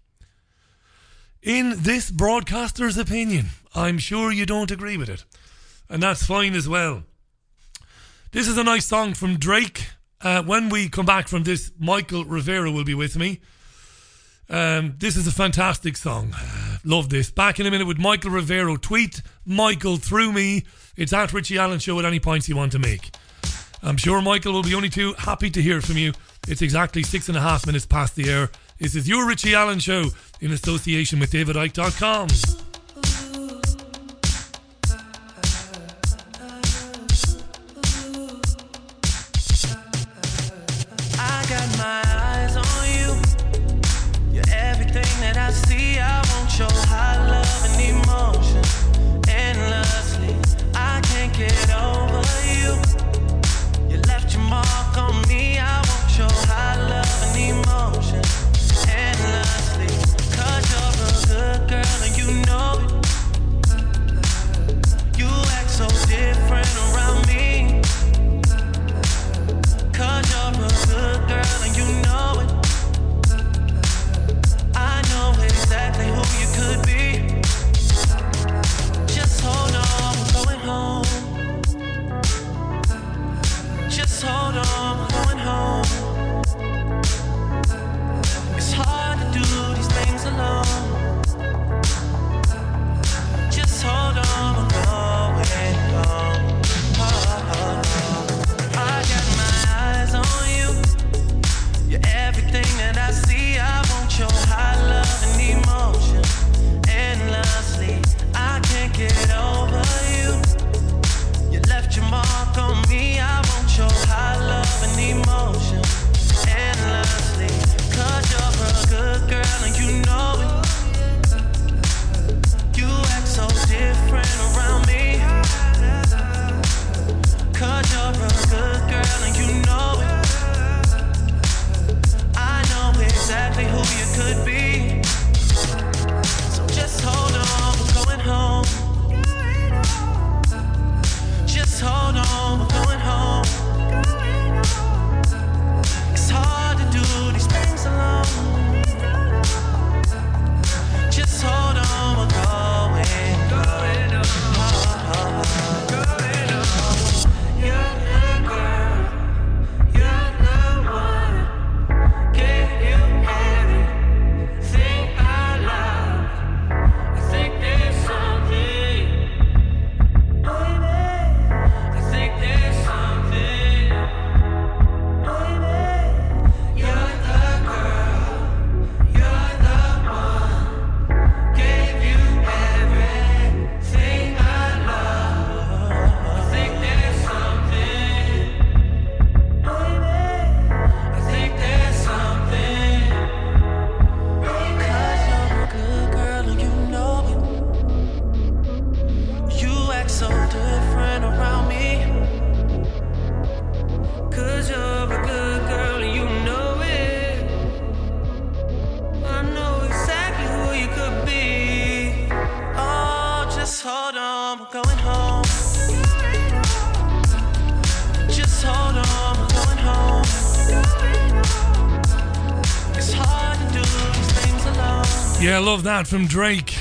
In this broadcaster's opinion, I'm sure you don't agree with it, and that's fine as well. This is a nice song from Drake. Uh, when we come back from this, Michael Rivera will be with me. Um, this is a fantastic song. Uh, love this. Back in a minute with Michael Rivera. Tweet Michael through me. It's at Richie Allen Show at any points you want to make. I'm sure Michael will be only too happy to hear from you. It's exactly six and a half minutes past the hour. This is your Richie Allen Show in association with David Icke dot com. I got my eyes on you. You're everything that I see. I want your high love and emotion endlessly. I can't get over you. You left your mark on me. I want your high love and emotion endlessly. Cause you're a good girl and you know Yeah, love that from Drake.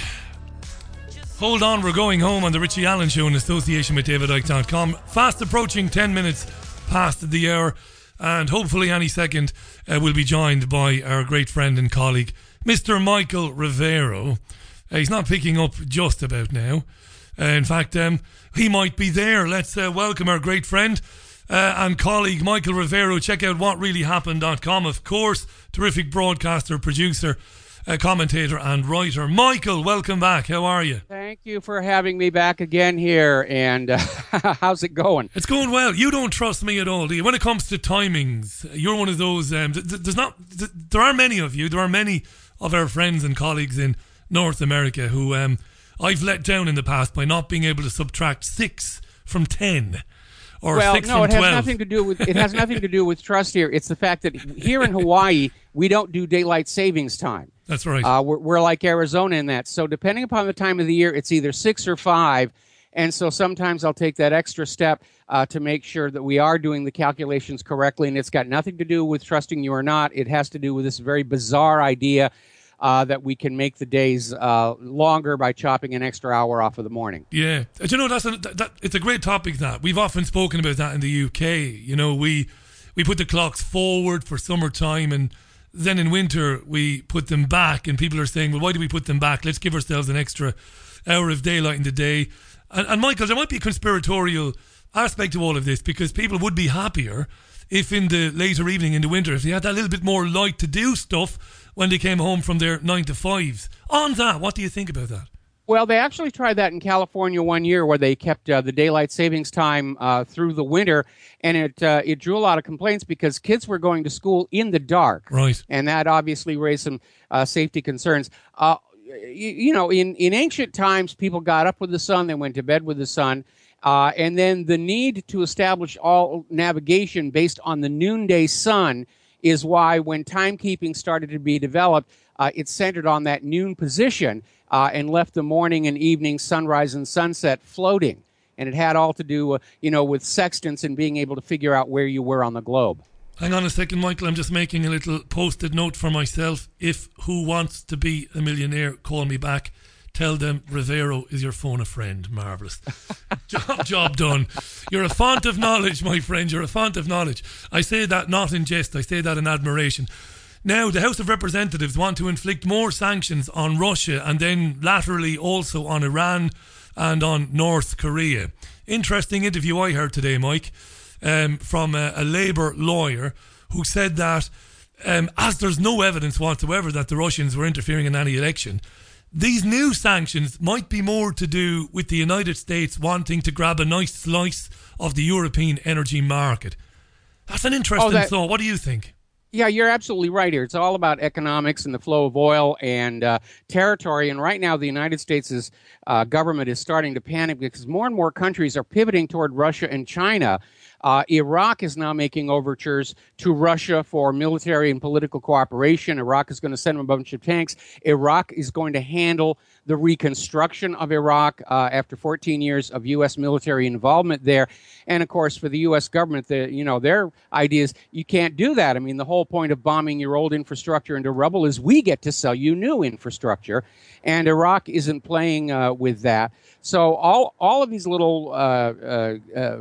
Hold on, we're going home on the Richie Allen Show in association with David Icke dot com. Fast approaching ten minutes past the hour, and hopefully any second uh, we'll be joined by our great friend and colleague, Mister Michael Rivero. Uh, he's not picking up just about now. Uh, in fact, um, he might be there. Let's uh, welcome our great friend uh, and colleague, Michael Rivero. Check out what really happened dot com, of course. Terrific broadcaster, producer, uh, commentator and writer. Michael, welcome back. How are you? Thank you for having me back again here. And uh, how's it going? It's going well. You don't trust me at all, do you? When it comes to timings, you're one of those. Um, th- th- there's not. Th- there are many of you. There are many of our friends and colleagues in North America who um, I've let down in the past by not being able to subtract six from ten. Or well, six no, from it has twelve. nothing to do with it has nothing to do with trust here. It's the fact that here in Hawaii we don't do daylight savings time. That's right. Uh, we're, we're like Arizona in that. So depending upon the time of the year, it's either six or five. And so sometimes I'll take that extra step uh, to make sure that we are doing the calculations correctly. And it's got nothing to do with trusting you or not. It has to do with this very bizarre idea Uh, that we can make the days uh, longer by chopping an extra hour off of the morning. Yeah, do you know that's a, that, that it's a great topic. That we've often spoken about that in the U K. You know, we we put the clocks forward for summertime, and then in winter we put them back. And people are saying, "Well, why do we put them back? Let's give ourselves an extra hour of daylight in the day." And, and Michael, there might be a conspiratorial aspect to all of this because people would be happier if in the later evening in the winter, if they had that little bit more light to do stuff when they came home from their nine to fives. On that, what do you think about that? Well, they actually tried that in California one year where they kept uh, the daylight savings time uh, through the winter, and it uh, it drew a lot of complaints because kids were going to school in the dark. Right. And that obviously raised some uh, safety concerns. Uh, you, you know, in, in ancient times, people got up with the sun, they went to bed with the sun, uh, and then the need to establish all navigation based on the noonday sun is why when timekeeping started to be developed, uh, it centered on that noon position uh, and left the morning and evening, sunrise and sunset floating. And it had all to do, uh, you know, with sextants and being able to figure out where you were on the globe. Hang on a second, Michael. I'm just making a little post-it note for myself. If who wants to be a millionaire, call me back. Tell them Rivero is your phone a friend. Marvellous. job, job done. You're a font of knowledge, my friend. You're a font of knowledge. I say that not in jest. I say that in admiration. Now, the House of Representatives want to inflict more sanctions on Russia and then laterally also on Iran and on North Korea. Interesting interview I heard today, Mike, um, from a, a Labour lawyer who said that um, as there's no evidence whatsoever that the Russians were interfering in any election, these new sanctions might be more to do with the United States wanting to grab a nice slice of the European energy market. That's an interesting Oh, that- thought. What do you think? Yeah, you're absolutely right here. It's all about economics and the flow of oil and uh, territory. And right now, the United States' uh, government is starting to panic because more and more countries are pivoting toward Russia and China. Uh, Iraq is now making overtures to Russia for military and political cooperation. Iraq is going to send them a bunch of tanks. Iraq is going to handle the reconstruction of Iraq uh, after fourteen years of U S military involvement there. And of course, for the U S government, the, you know, their idea is you can't do that. I mean, the whole point of bombing your old infrastructure into rubble is we get to sell you new infrastructure. And Iraq isn't playing uh, with that. So all, all of these little uh, uh, uh,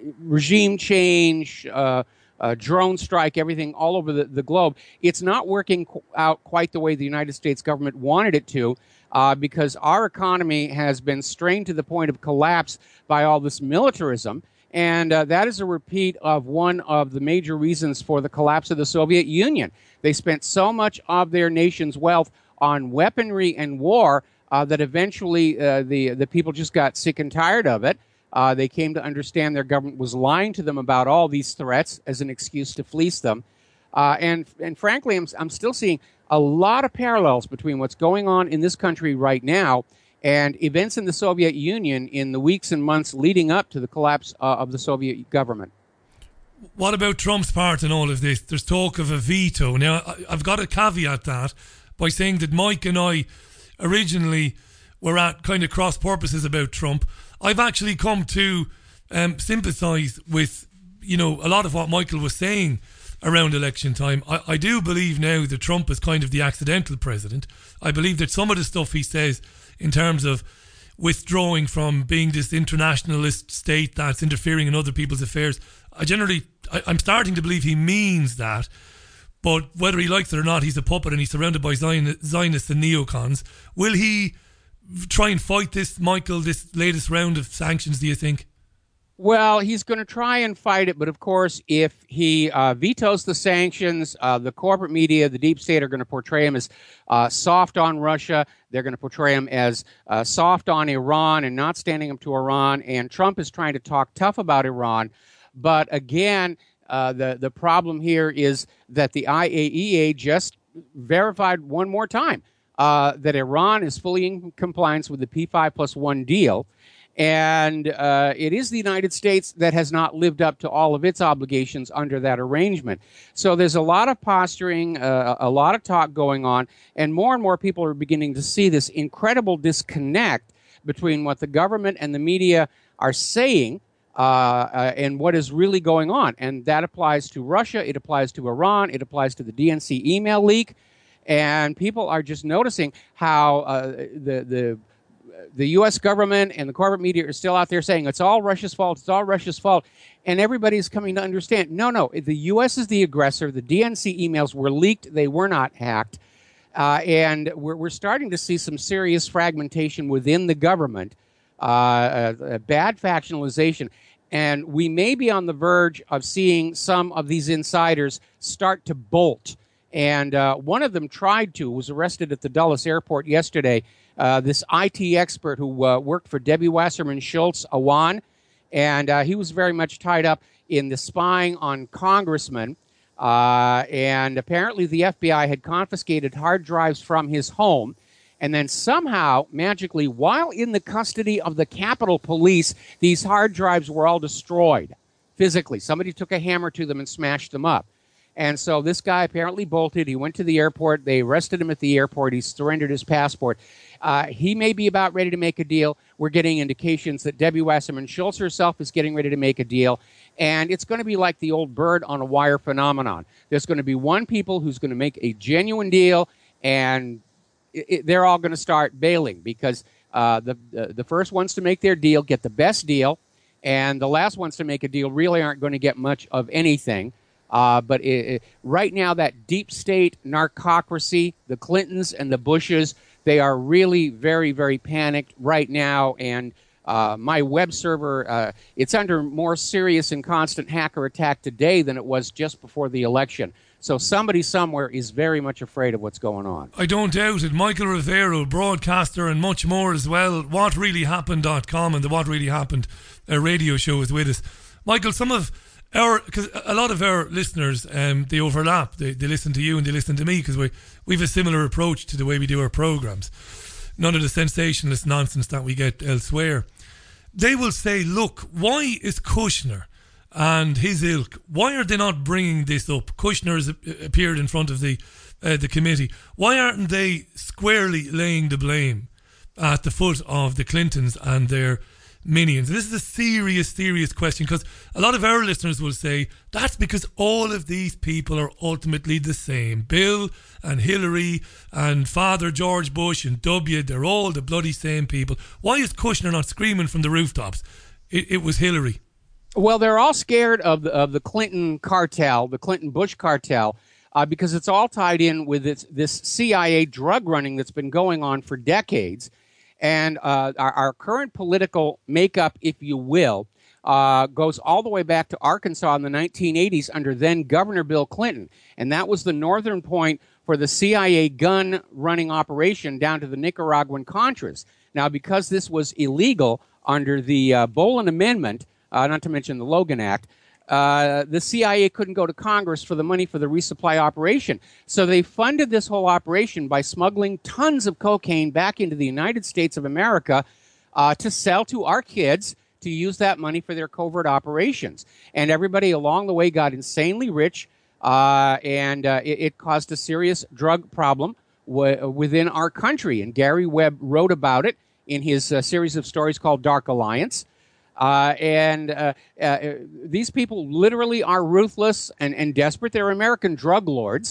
regime change, uh, uh, drone strike, everything all over the, the globe, it's not working qu- out quite the way the United States government wanted it to. Uh, because our economy has been strained to the point of collapse by all this militarism. And uh, that is a repeat of one of the major reasons for the collapse of the Soviet Union. They spent so much of their nation's wealth on weaponry and war uh, that eventually uh, the, the people just got sick and tired of it. Uh, they came to understand their government was lying to them about all these threats as an excuse to fleece them. Uh, and, and frankly, I'm, I'm still seeing a lot of parallels between what's going on in this country right now and events in the Soviet Union in the weeks and months leading up to the collapse uh, of the Soviet government. What about Trump's part in all of this? There's talk of a veto. Now, I- I've got to caveat that by saying that Mike and I originally were at kind of cross purposes about Trump. I've actually come to um, sympathise with, you know, a lot of what Michael was saying. around election time. I, I do believe now that Trump is kind of the accidental president. I believe that some of the stuff he says in terms of withdrawing from being this internationalist state that's interfering in other people's affairs, I generally, I, I'm starting to believe he means that. But whether he likes it or not, he's a puppet and he's surrounded by Zion, Zionists and neocons. Will he try and fight this, Michael, this latest round of sanctions, do you think? Well, he's going to try and fight it, but of course, if he uh, vetoes the sanctions, uh, the corporate media, the deep state are going to portray him as uh, soft on Russia. They're going to portray him as uh, soft on Iran and not standing up to Iran. And Trump is trying to talk tough about Iran. But again, uh, the, the problem here is that the I A E A just verified one more time uh, that Iran is fully in compliance with the P five plus one deal. And uh, it is the United States that has not lived up to all of its obligations under that arrangement. So there's a lot of posturing, uh, a lot of talk going on, and more and more people are beginning to see this incredible disconnect between what the government and the media are saying uh, uh, and what is really going on. And that applies to Russia, it applies to Iran, it applies to the D N C email leak. And people are just noticing how uh, the the the U S government and the corporate media are still out there saying it's all Russia's fault, it's all Russia's fault. And everybody's coming to understand, no, no, the U S is the aggressor. The D N C emails were leaked. They were not hacked. Uh, and we're, we're starting to see some serious fragmentation within the government, uh, uh, bad factionalization. And we may be on the verge of seeing some of these insiders start to bolt. And uh, one of them tried to, was arrested at the Dulles airport yesterday. Uh, this I T expert who uh, worked for Debbie Wasserman Schultz, Awan, and uh, he was very much tied up in the spying on congressmen. Uh, and apparently the F B I had confiscated hard drives from his home. And then somehow, magically, while in the custody of the Capitol Police, these hard drives were all destroyed physically. Somebody took a hammer to them and smashed them up. And so this guy apparently bolted. He went to the airport. They arrested him at the airport. He surrendered his passport. Uh, he may be about ready to make a deal. We're getting indications that Debbie Wasserman Schultz herself is getting ready to make a deal. And it's going to be like the old bird on a wire phenomenon. There's going to be one people who's going to make a genuine deal, and it, it, they're all going to start bailing because uh, the, the the first ones to make their deal get the best deal, and the last ones to make a deal really aren't going to get much of anything. Uh, but it, it, right now, that deep state narcocracy, the Clintons and the Bushes, they are really very, very panicked right now. And uh, my web server, uh, it's under more serious and constant hacker attack today than it was just before the election. So somebody somewhere is very much afraid of what's going on. I don't doubt it. Michael Rivero, broadcaster and much more as well. what really happened dot com and the What Really Happened uh, radio show is with us. Michael, some of our, because a lot of our listeners, um, they overlap. They, they listen to you and they listen to me because we we have a similar approach to the way we do our programs. None of the sensationalist nonsense that we get elsewhere. They will say, look, why is Kushner and his ilk, why are they not bringing this up? Kushner has appeared in front of the uh, the committee. Why aren't they squarely laying the blame at the foot of the Clintons and their minions? This is a serious, serious question, because a lot of our listeners will say that's because all of these people are ultimately the same. Bill and Hillary and Father George Bush and W, they're all the bloody same people. Why is Kushner not screaming from the rooftops? It, it was Hillary. Well, they're all scared of the, of the Clinton cartel, the Clinton-Bush cartel, uh, because it's all tied in with this, this C I A drug running that's been going on for decades. And uh, our, our current political makeup, if you will, uh, goes all the way back to Arkansas in the nineteen eighties under then-Governor Bill Clinton. And that was the northern point for the C I A gun-running operation down to the Nicaraguan Contras. Now, because this was illegal under the uh, Boland Amendment, uh, not to mention the Logan Act, Uh, the C I A couldn't go to Congress for the money for the resupply operation. So they funded this whole operation by smuggling tons of cocaine back into the United States of America uh, to sell to our kids to use that money for their covert operations. And everybody along the way got insanely rich, uh, and uh, it, it caused a serious drug problem w- within our country. And Gary Webb wrote about it in his uh, series of stories called Dark Alliance. Uh, and uh, uh, these people literally are ruthless and, and desperate. They're American drug lords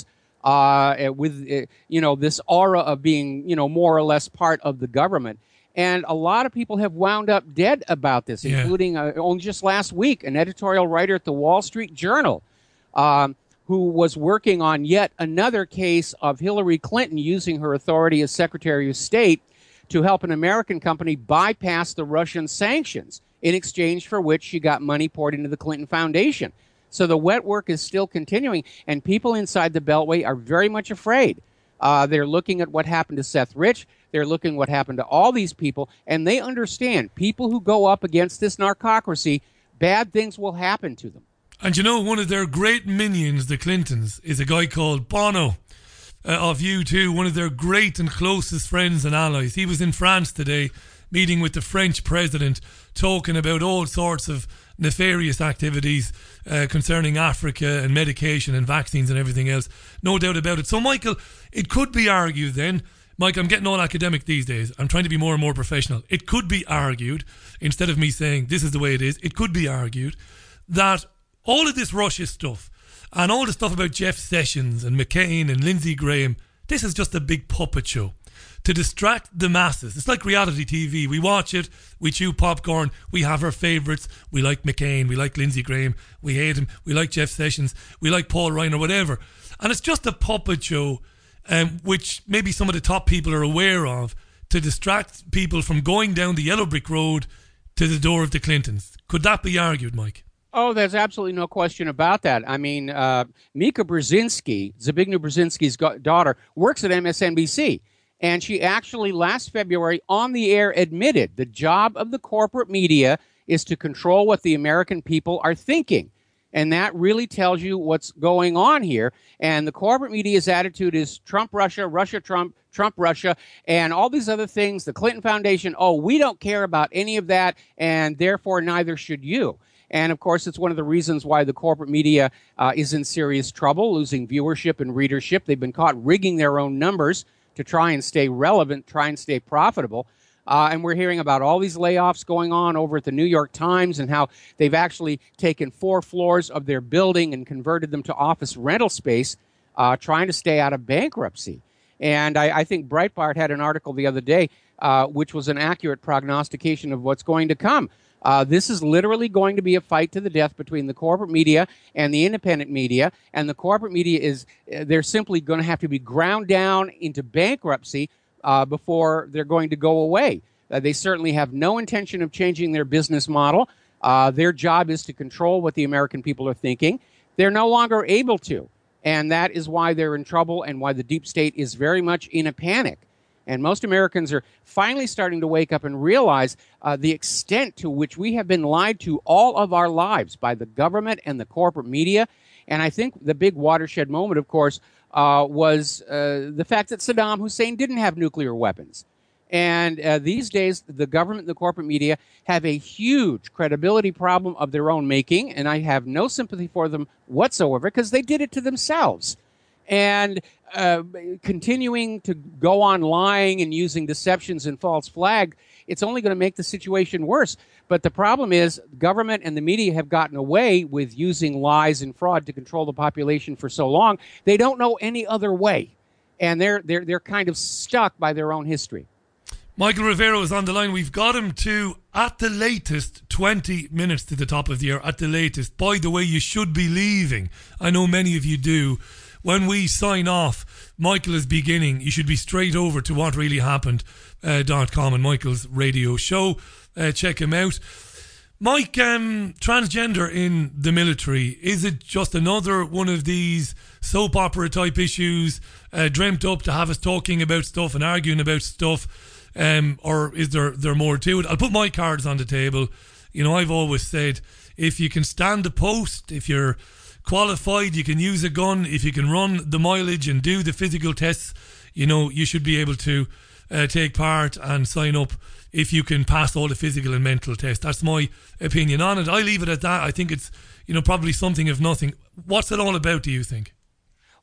uh, with, uh, you know, this aura of being, you know, more or less part of the government. And a lot of people have wound up dead about this, Yeah. including uh, only just last week, an editorial writer at the Wall Street Journal um, who was working on yet another case of Hillary Clinton using her authority as Secretary of State to help an American company bypass the Russian sanctions, in exchange for which she got money poured into the Clinton Foundation. So the wet work is still continuing, and people inside the Beltway are very much afraid. Uh, they're looking at what happened to Seth Rich. They're looking at what happened to all these people, and they understand people who go up against this narcocracy, bad things will happen to them. And you know, one of their great minions, the Clintons, is a guy called Bono uh, of U two, one of their great and closest friends and allies. He was in France today, meeting with the French president, talking about all sorts of nefarious activities uh, concerning Africa and medication and vaccines and everything else. No doubt about it. So, Michael, it could be argued then, Mike, I'm getting all academic these days. I'm trying to be more and more professional. It could be argued, instead of me saying this is the way it is, it could be argued that all of this Russia stuff and all the stuff about Jeff Sessions and McCain and Lindsey Graham, this is just a big puppet show to distract the masses. It's like reality T V. We watch it, we chew popcorn, we have our favourites. We like McCain, we like Lindsey Graham, we hate him, we like Jeff Sessions, we like Paul Ryan or whatever. And it's just a puppet show, um, which maybe some of the top people are aware of, to distract people from going down the yellow brick road to the door of the Clintons. Could that be argued, Mike? Oh, there's absolutely no question about that. I mean, uh, Mika Brzezinski, Zbigniew Brzezinski's go- daughter, works at M S N B C. And she actually last February on the air admitted the job of the corporate media is to control what the American people are thinking. And that really tells you what's going on here. And the corporate media's attitude is Trump, Russia, Russia, Trump, Trump, Russia, and all these other things. The Clinton Foundation, oh, we don't care about any of that, and therefore neither should you. And, of course, it's one of the reasons why the corporate media uh, is in serious trouble, losing viewership and readership. They've been caught rigging their own numbers to try and stay relevant, try and stay profitable. Uh, and we're hearing about all these layoffs going on over at the New York Times and how they've actually taken four floors of their building and converted them to office rental space, uh, trying to stay out of bankruptcy. And I, I think Breitbart had an article the other day, uh, which was an accurate prognostication of what's going to come. Uh, this is literally going to be a fight to the death between the corporate media and the independent media. And the corporate media is, they're simply going to have to be ground down into bankruptcy uh, before they're going to go away. Uh, they certainly have no intention of changing their business model. Uh, their job is to control what the American people are thinking. They're no longer able to. And that is why they're in trouble and why the deep state is very much in a panic. And most Americans are finally starting to wake up and realize uh, the extent to which we have been lied to all of our lives by the government and the corporate media. And I think the big watershed moment, of course, uh, was uh, the fact that Saddam Hussein didn't have nuclear weapons. And uh, these days, the government and the corporate media have a huge credibility problem of their own making. And I have no sympathy for them whatsoever because they did it to themselves. And uh, continuing to go on lying and using deceptions and false flag, it's only going to make the situation worse. But the problem is government and the media have gotten away with using lies and fraud to control the population for so long. They don't know any other way. And they're, they're, they're kind of stuck by their own history. Michael Rivero is on the line. We've got him to, at the latest, twenty minutes to the top of the hour, at the latest. By the way, you should be leaving. I know many of you do. When we sign off, Michael is beginning. You should be straight over to what really happened uh, dot com and Michael's radio show. Uh, check him out. Mike, um, transgender in the military, is it just another one of these soap opera type issues uh, dreamt up to have us talking about stuff and arguing about stuff? Um, or is there, there more to it? I'll put my cards on the table. You know, I've always said, if you can stand the post, if you're qualified, you can use a gun, if you can run the mileage and do the physical tests, you know, you should be able to uh, take part and sign up if you can pass all the physical and mental tests. That's my opinion on it. I leave it at that. I think it's, you know, probably something of nothing. What's it all about, do you think?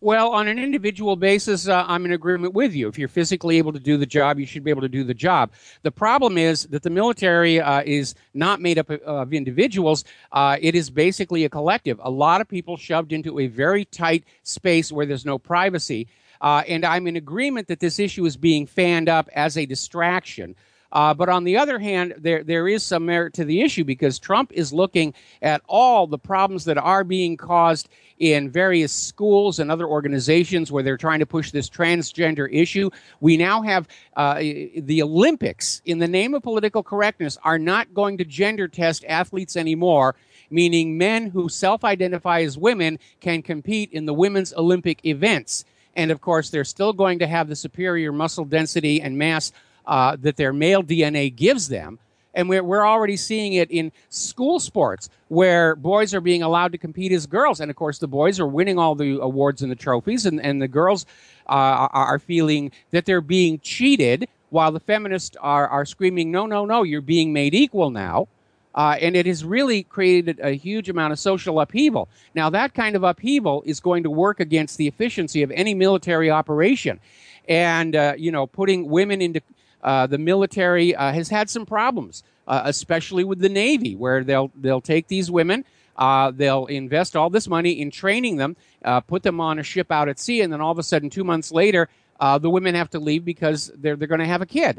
Well, on an individual basis, uh, I'm in agreement with you. If you're physically able to do the job, you should be able to do the job. The problem is that the military uh, is not made up of, of individuals. Uh, it is basically a collective. A lot of people shoved into a very tight space where there's no privacy. Uh, and I'm in agreement that this issue is being fanned up as a distraction. Uh, but on the other hand, there there is some merit to the issue because Trump is looking at all the problems that are being caused in various schools and other organizations where they're trying to push this transgender issue. We now have uh, the Olympics, in the name of political correctness, are not going to gender test athletes anymore, meaning men who self-identify as women can compete in the women's Olympic events. And, of course, they're still going to have the superior muscle density and mass Uh, that their male D N A gives them. And we're, we're already seeing it in school sports where boys are being allowed to compete as girls. And, of course, the boys are winning all the awards and the trophies, and, and the girls uh, are feeling that they're being cheated while the feminists are, are screaming, no, no, no, you're being made equal now. Uh, and it has really created a huge amount of social upheaval. Now, that kind of upheaval is going to work against the efficiency of any military operation. And, uh, you know, putting women into Uh, the military uh, has had some problems, uh, especially with the Navy, where they'll they'll take these women, uh, they'll invest all this money in training them, uh, put them on a ship out at sea, and then all of a sudden, two months later, uh, the women have to leave because they're they're going to have a kid,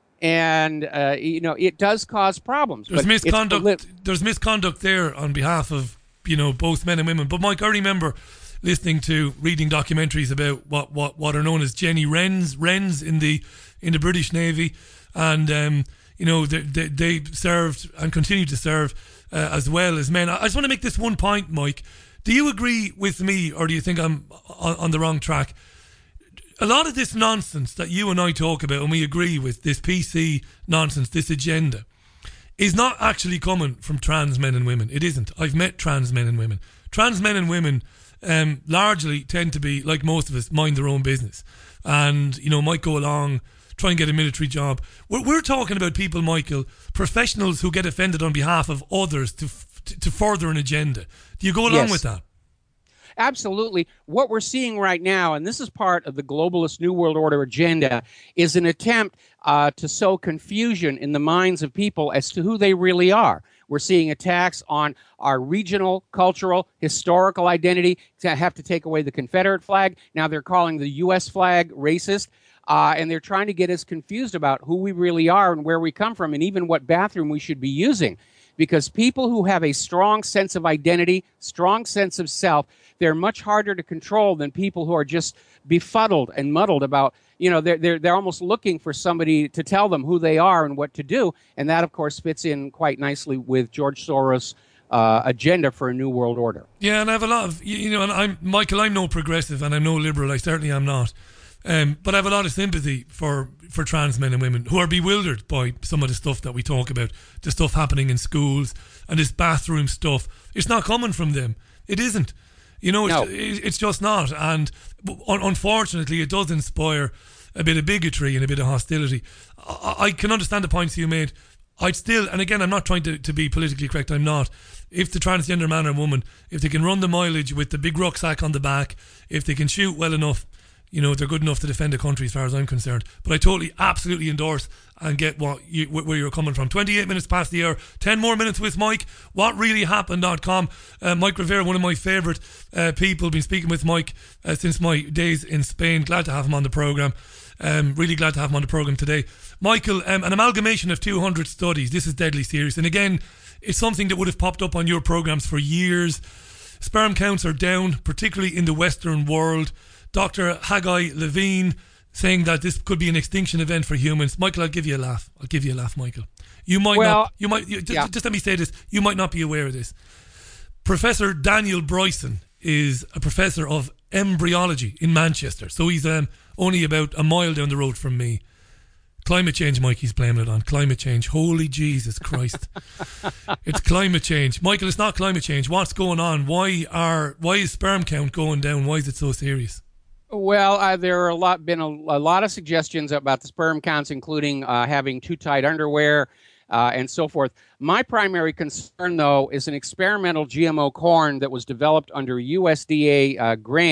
and uh, you know it does cause problems. There's but misconduct. Li- there's misconduct there on behalf of you know both men and women. But Mike, I remember listening to reading documentaries about what what, what are known as Jenny Wrens Wrens in the in the British Navy, and um, you know they, they, they served and continue to serve uh, as well as men. I just want to make this one point, Mike. Do you agree with me, or do you think I'm on, on the wrong track? A lot of this nonsense that you and I talk about, and we agree with, this P C nonsense, this agenda, is not actually coming from trans men and women. It isn't. I've met trans men and women. Trans men and women um, largely tend to be, like most of us, mind their own business, and you know might go along, try and get a military job. We're, we're talking about people, Michael, professionals who get offended on behalf of others to to, to further an agenda. Do you go along yes. with that? Absolutely. What we're seeing right now, and this is part of the globalist New World Order agenda, is an attempt uh, to sow confusion in the minds of people as to who they really are. We're seeing attacks on our regional, cultural, historical identity to have to take away the Confederate flag. Now they're calling the U S flag racist. Uh, and they're trying to get us confused about who we really are and where we come from and even what bathroom we should be using. Because people who have a strong sense of identity, strong sense of self, they're much harder to control than people who are just befuddled and muddled about, you know, they're, they're, they're almost looking for somebody to tell them who they are and what to do. And that, of course, fits in quite nicely with George Soros' uh, agenda for a new world order. Yeah, and I have a lot of, you know, and I'm, Michael, I'm no progressive and I'm no liberal. I certainly am not. Um, but I have a lot of sympathy for, for trans men and women who are bewildered by some of the stuff that we talk about, the stuff happening in schools and this bathroom stuff. It's not coming from them. It isn't. You know, it's, no. it's just not. And un- unfortunately, it does inspire a bit of bigotry and a bit of hostility. I, I can understand the points you made. I'd still, and again, I'm not trying to, to be politically correct, I'm not. If the transgender man or woman, if they can run the mileage with the big rucksack on the back, if they can shoot well enough, you know, they're good enough to defend the country as far as I'm concerned. But I totally, absolutely endorse and get what you, where you're coming from. twenty-eight minutes past the hour, ten more minutes with Mike, what really happened dot com. Uh, Mike Rivera, one of my favourite uh, people, been speaking with Mike uh, since my days in Spain. Glad to have him on the programme. Um, really glad to have him on the programme today. Michael, um, an amalgamation of two hundred studies. This is deadly serious. And again, it's something that would have popped up on your programmes for years. Sperm counts are down, particularly in the Western world. Doctor Haggai Levine saying that this could be an extinction event for humans. Michael, I'll give you a laugh. I'll give you a laugh, Michael. You might well, not. You might. You, just, yeah. just let me say this. You might not be aware of this. Professor Daniel Bryson is a professor of embryology in Manchester. So he's um, only about a mile down the road from me. Climate change, Mike, he's blaming it on. Climate change. Holy Jesus Christ. It's climate change. Michael, it's not climate change. What's going on? Why are why is sperm count going down? Why is it so serious? Well, uh, there are a lot been a, a lot of suggestions about the sperm counts, including uh, having too tight underwear uh, and so forth. My primary concern, though, is an experimental G M O corn that was developed under a U S D A uh, grant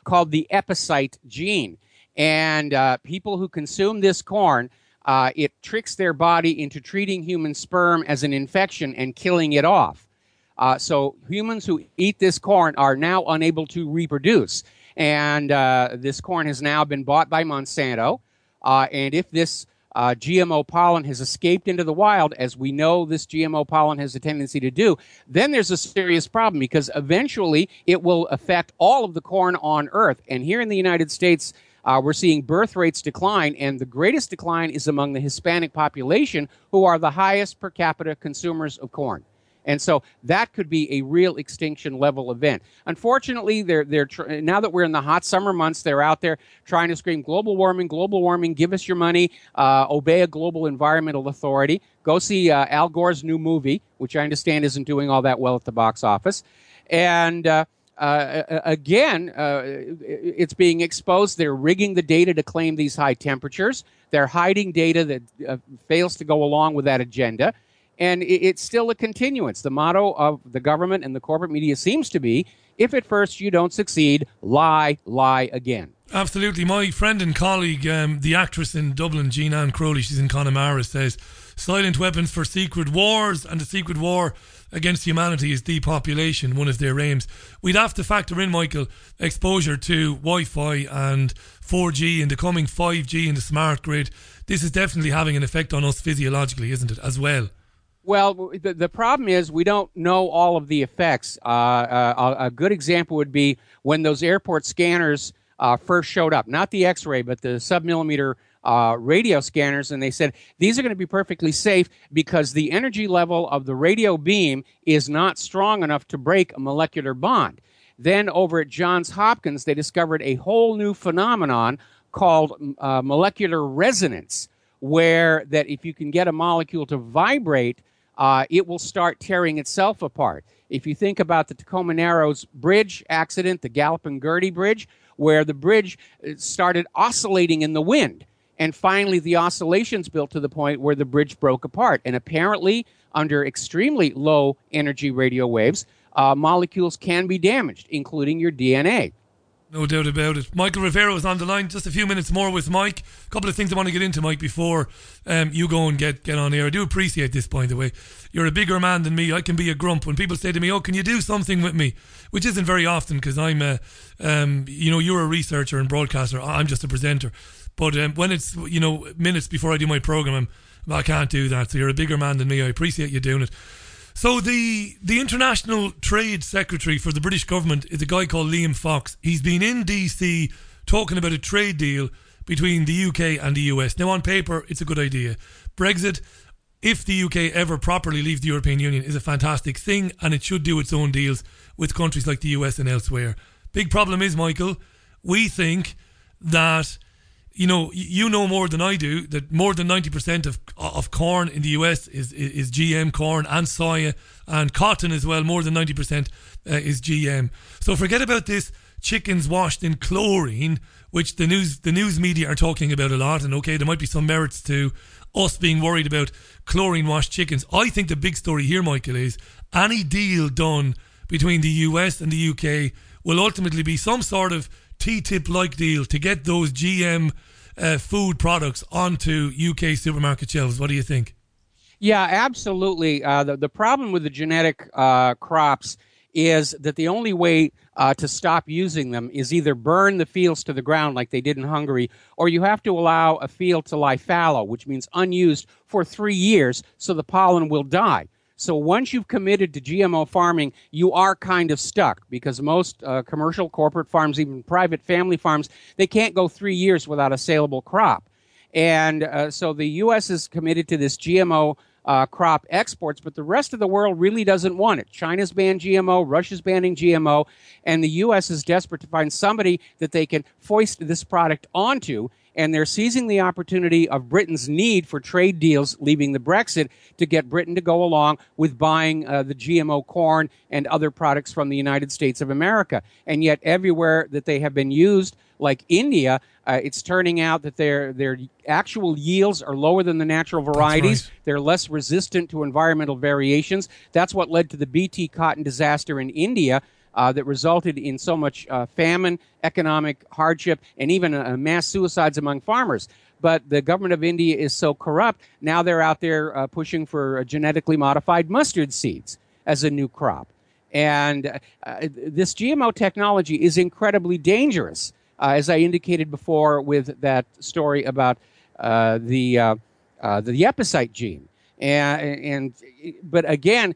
called the epicite gene. And uh, people who consume this corn, uh, it tricks their body into treating human sperm as an infection and killing it off. Uh, so humans who eat this corn are now unable to reproduce. And uh, this corn has now been bought by Monsanto. Uh, and if this uh, G M O pollen has escaped into the wild, as we know this G M O pollen has a tendency to do, then there's a serious problem, because eventually it will affect all of the corn on Earth. And here in the United States, uh, we're seeing birth rates decline, and the greatest decline is among the Hispanic population, who are the highest per capita consumers of corn. And so that could be a real extinction level event. Unfortunately, they're, they're tr- now that we're in the hot summer months, they're out there trying to scream global warming, global warming, give us your money, uh, obey a global environmental authority. Go see uh, Al Gore's new movie, which I understand isn't doing all that well at the box office. And uh, uh, again, uh, it's being exposed. They're rigging the data to claim these high temperatures. They're hiding data that uh, fails to go along with that agenda. And it's still a continuance. The motto of the government and the corporate media seems to be, if at first you don't succeed, lie, lie again. Absolutely. My friend and colleague, um, the actress in Dublin, Jean Ann Crowley, she's in Connemara, says, silent weapons for secret wars, and the secret war against humanity is depopulation, one of their aims. We'd have to factor in, Michael, exposure to Wi-Fi and four G and the coming five G in the smart grid. This is definitely having an effect on us physiologically, isn't it, as well? Well, the, the problem is we don't know all of the effects. Uh, uh, a good example would be when those airport scanners uh, first showed up, not the X-ray, but the submillimeter uh, radio scanners, and they said these are going to be perfectly safe because the energy level of the radio beam is not strong enough to break a molecular bond. Then over at Johns Hopkins, they discovered a whole new phenomenon called uh, molecular resonance, where that if you can get a molecule to vibrate, Uh, it will start tearing itself apart. If you think about the Tacoma Narrows Bridge accident, the Gallup-Gertie Bridge, where the bridge started oscillating in the wind, and finally the oscillations built to the point where the bridge broke apart. And apparently, under extremely low energy radio waves, uh, molecules can be damaged, including your D N A. No doubt about it. Michael Rivero is on the line. Just a few minutes more with Mike. A couple of things I want to get into, Mike, before um, you go and get, get on air. I do appreciate this, by the way. You're a bigger man than me. I can be a grump. When people say to me, oh, can you do something with me? Which isn't very often, because I'm a, um, you know, you're a researcher and broadcaster. I'm just a presenter. But um, when it's, you know, minutes before I do my program, I'm, I can't do that. So you're a bigger man than me. I appreciate you doing it. So the the International Trade Secretary for the British government is a guy called Liam Fox. He's been in D C talking about a trade deal between the U K and the U S. Now, on paper, it's a good idea. Brexit, if the U K ever properly leaves the European Union, is a fantastic thing, and it should do its own deals with countries like the U S and elsewhere. Big problem is, Michael, we think that, you know, you know more than I do that more than ninety percent of of corn in the U S is is, is G M corn, and soya and cotton as well. More than ninety percent uh, is G M. So forget about this chickens washed in chlorine, which the news the news media are talking about a lot. And okay, there might be some merits to us being worried about chlorine washed chickens. I think the big story here, Michael, is any deal done between the U S and the U K will ultimately be some sort of T T I P-like deal to get those G M uh, food products onto U K supermarket shelves. What do you think? Yeah, absolutely. Uh, the, the problem with the genetic uh, crops is that the only way uh, to stop using them is either burn the fields to the ground like they did in Hungary, or you have to allow a field to lie fallow, which means unused, for three years so the pollen will die. So once you've committed to G M O farming, you are kind of stuck, because most uh, commercial corporate farms, even private family farms, they can't go three years without a saleable crop. And uh, so the U S is committed to this G M O uh, crop exports, but the rest of the world really doesn't want it. China's banned G M O, Russia's banning G M O, and the U S is desperate to find somebody that they can foist this product onto. And they're seizing the opportunity of Britain's need for trade deals, leaving the Brexit, to get Britain to go along with buying uh, the G M O corn and other products from the United States of America. And yet everywhere that they have been used, like India, uh, it's turning out that their their actual yields are lower than the natural varieties. Right. They're less resistant to environmental variations. That's what led to the B T cotton disaster in India. uh, that resulted in so much uh, famine, economic hardship, and even uh, mass suicides among farmers. But the government of India is so corrupt, now they're out there uh, pushing for uh, genetically modified mustard seeds as a new crop. And uh, this G M O technology is incredibly dangerous, uh, as I indicated before with that story about uh, the, uh, uh, the epicite gene. And, and but again,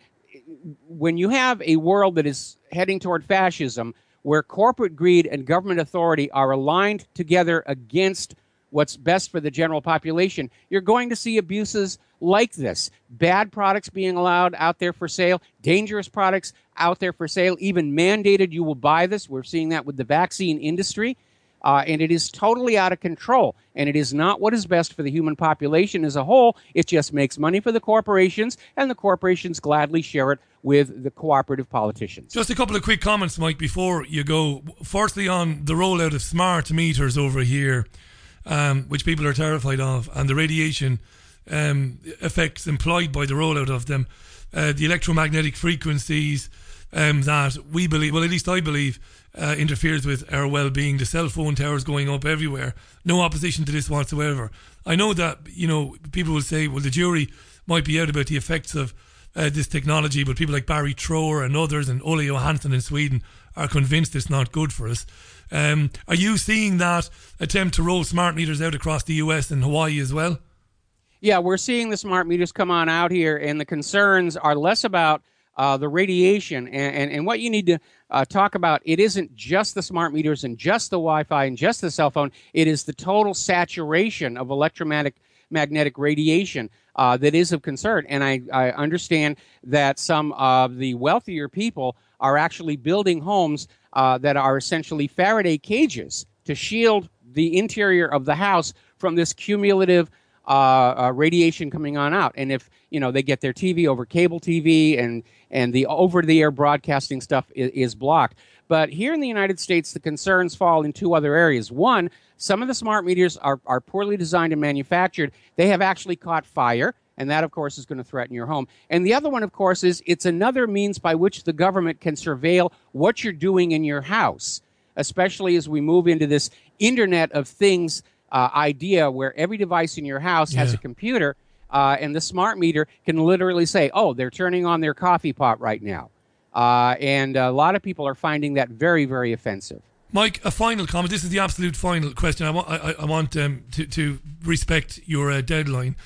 when you have a world that is heading toward fascism, where corporate greed and government authority are aligned together against what's best for the general population, you're going to see abuses like this. Bad products being allowed out there for sale, dangerous products out there for sale, even mandated you will buy this. We're seeing that with the vaccine industry. Uh, and it is totally out of control. And it is not what is best for the human population as a whole. It just makes money for the corporations, and the corporations gladly share it with the cooperative politicians. Just a couple of quick comments, Mike, before you go. Firstly, on the rollout of smart meters over here, um, which people are terrified of, and the radiation um, effects implied by the rollout of them, uh, the electromagnetic frequencies um, that we believe, well, at least I believe, Uh, interferes with our well-being, the cell phone towers going up everywhere. No opposition to this whatsoever. I know that, you know, people will say, well, the jury might be out about the effects of uh, this technology, but people like Barry Trower and others and Ola Johansson in Sweden are convinced it's not good for us. Um, are you seeing that attempt to roll smart meters out across the U S and Hawaii as well? Yeah, we're seeing the smart meters come on out here, and the concerns are less about uh, the radiation and, and, and what you need to Uh, talk about. It isn't just the smart meters and just the Wi-Fi and just the cell phone. It is the total saturation of electromagnetic magnetic radiation uh, that is of concern. And I, I understand that some of the wealthier people are actually building homes uh, that are essentially Faraday cages to shield the interior of the house from this cumulative uh, uh, radiation coming on out. And if, you know, they get their T V over cable T V and and the over-the-air broadcasting stuff is, is blocked. But here in the United States, the concerns fall in two other areas. One, some of the smart meters are, are poorly designed and manufactured. They have actually caught fire, and that, of course, is going to threaten your home. And the other one, of course, is it's another means by which the government can surveil what you're doing in your house, especially as we move into this Internet of Things uh, idea where every device in your house yeah. has a computer. Uh, and the smart meter can literally say, oh, they're turning on their coffee pot right now. Uh, and a lot of people are finding that very, very offensive. Mike, a final comment. This is the absolute final question. I want, I, I want um, to, to respect your uh, deadline.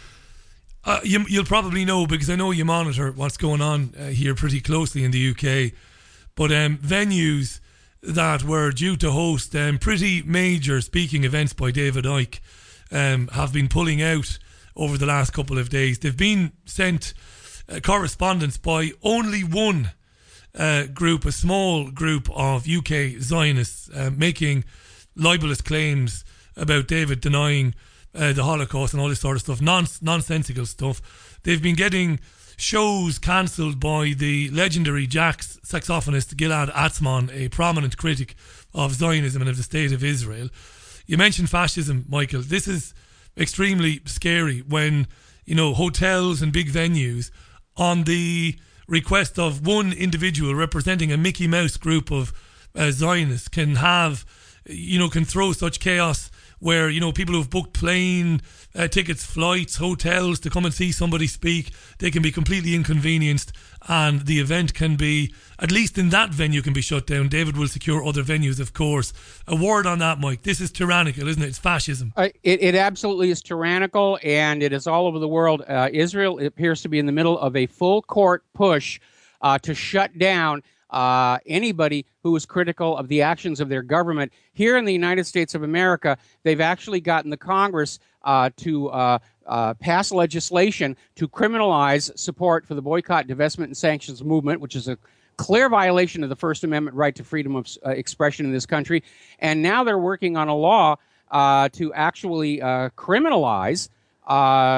Uh, you, you'll probably know, because I know you monitor what's going on uh, here pretty closely in the U K. But um, venues that were due to host um, pretty major speaking events by David Icke um, have been pulling out over the last couple of days. They've been sent uh, correspondence by only one uh, group, a small group of U K Zionists uh, making libelous claims about David denying uh, the Holocaust and all this sort of stuff, non- nonsensical stuff. They've been getting shows cancelled by the legendary jazz saxophonist Gilad Atzmon, a prominent critic of Zionism and of the State of Israel. You mentioned fascism, Michael. This is extremely scary when, you know, hotels and big venues, on the request of one individual representing a Mickey Mouse group of uh, Zionists, can have, you know, can throw such chaos where, you know, people who've booked plane uh, tickets, flights, hotels to come and see somebody speak, they can be completely inconvenienced, and the event can be, at least in that venue, can be shut down. David will secure other venues, of course. A word on that, Mike. This is tyrannical, isn't it? It's fascism. Uh, it, it absolutely is tyrannical, and it is all over the world. Uh, Israel appears to be in the middle of a full court push uh, to shut down Uh, anybody who is critical of the actions of their government. Here in the United States of America, they've actually gotten the Congress uh, to uh, uh, pass legislation to criminalize support for the boycott, divestment, and sanctions movement, which is a clear violation of the First Amendment right to freedom of uh, expression in this country. And now they're working on a law uh, to actually uh, criminalize uh,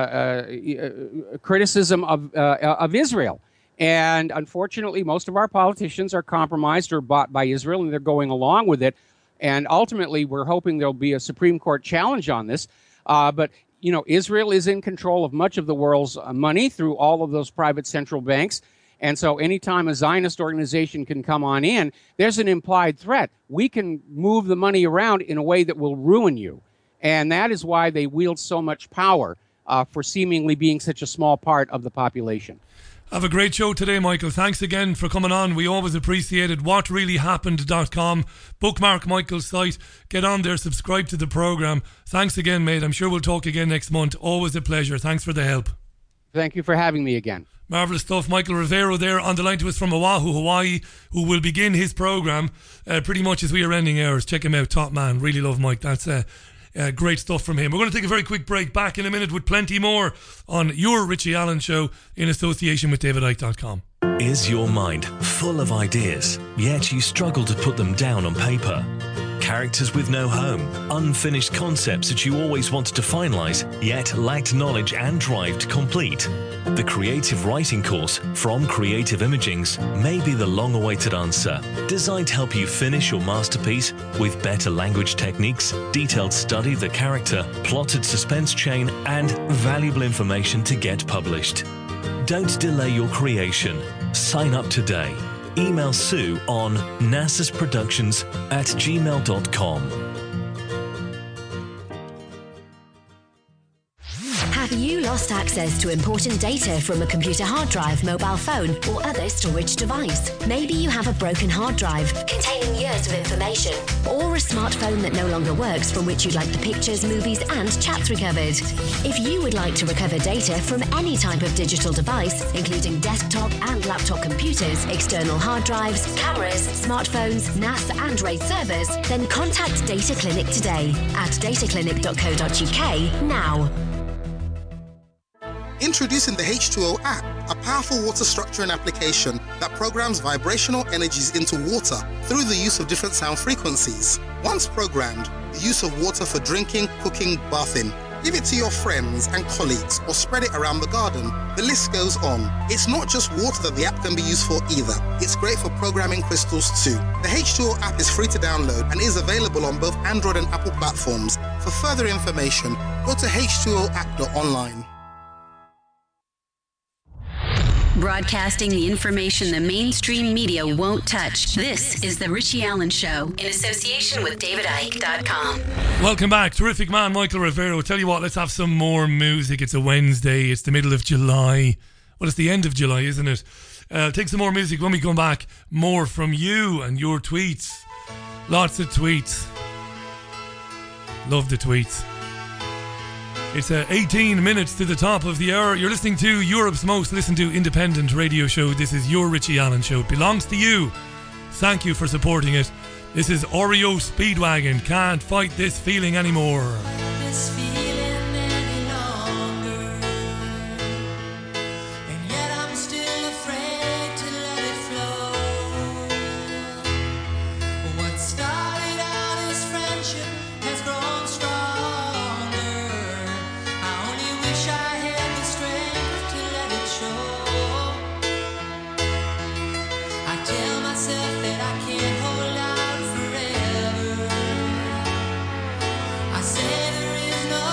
uh, criticism of, uh, of Israel. And unfortunately, most of our politicians are compromised or bought by Israel, and they're going along with it. And ultimately, we're hoping there'll be a Supreme Court challenge on this. Uh, but, you know, Israel is in control of much of the world's uh, money through all of those private central banks. And so anytime a Zionist organization can come on in, there's an implied threat. We can move the money around in a way that will ruin you. And that is why they wield so much power uh, for seemingly being such a small part of the population. Have a great show today, Michael. Thanks again for coming on. We always appreciate it. what really happened dot com. Bookmark Michael's site. Get on there. Subscribe to the programme. Thanks again, mate. I'm sure we'll talk again next month. Always a pleasure. Thanks for the help. Thank you for having me again. Marvellous stuff. Michael Rivero there on the line to us from Oahu, Hawaii, who will begin his programme uh, pretty much as we are ending ours. Check him out. Top man. Really love Mike. That's uh, uh, great stuff from him. We're going to take a very quick break. Back in a minute with plenty more on your Richie Allen Show in association with David Icke dot com. Is your mind full of ideas, yet you struggle to put them down on paper? Characters with no home, unfinished concepts that you always wanted to finalise, yet lacked knowledge and drive to complete? The Creative Writing course from Creative Imagings may be the long-awaited answer, designed to help you finish your masterpiece with better language techniques, detailed study of the character, plotted suspense chain, and valuable information to get published. Don't delay your creation. Sign up today. Email Sue on nassasproductions at gmail dot com. Have you lost access to important data from a computer hard drive, mobile phone, or other storage device? Maybe you have a broken hard drive containing years of information, or a smartphone that no longer works from which you'd like the pictures, movies, and chats recovered. If you would like to recover data from any type of digital device, including desktop and laptop computers, external hard drives, cameras, smartphones, N A S and RAID servers, then contact Data Clinic today at data clinic dot co dot U K now. Introducing the H two O app, a powerful water structuring application that programs vibrational energies into water through the use of different sound frequencies. Once programmed, the use of water for drinking, cooking, bathing. Give it to your friends and colleagues or spread it around the garden. The list goes on. It's not just water that the app can be used for either. It's great for programming crystals too. The H two O app is free to download and is available on both Android and Apple platforms. For further information, go to h two o app dot online. Broadcasting the information the mainstream media won't touch. This is The Richie Allen Show in association with David Icke dot com. Welcome back. Terrific man, Michael Rivero. Tell you what, let's have some more music. It's a Wednesday. It's the middle of July. Well, it's the end of July, isn't it? Uh, take some more music when we come back. More from you and your tweets. Lots of tweets. Love the tweets. It's uh, eighteen minutes to the top of the hour. You're listening to Europe's most listened to independent radio show. This is your Richie Allen Show. It belongs to you. Thank you for supporting it. This is Oreo Speedwagon. Can't fight this feeling anymore. This feeling any longer, and yet I'm still afraid to let it flow. What started out as friendship has grown stronger. I had the strength to let it show. I tell myself that I can't hold out forever. I say there is no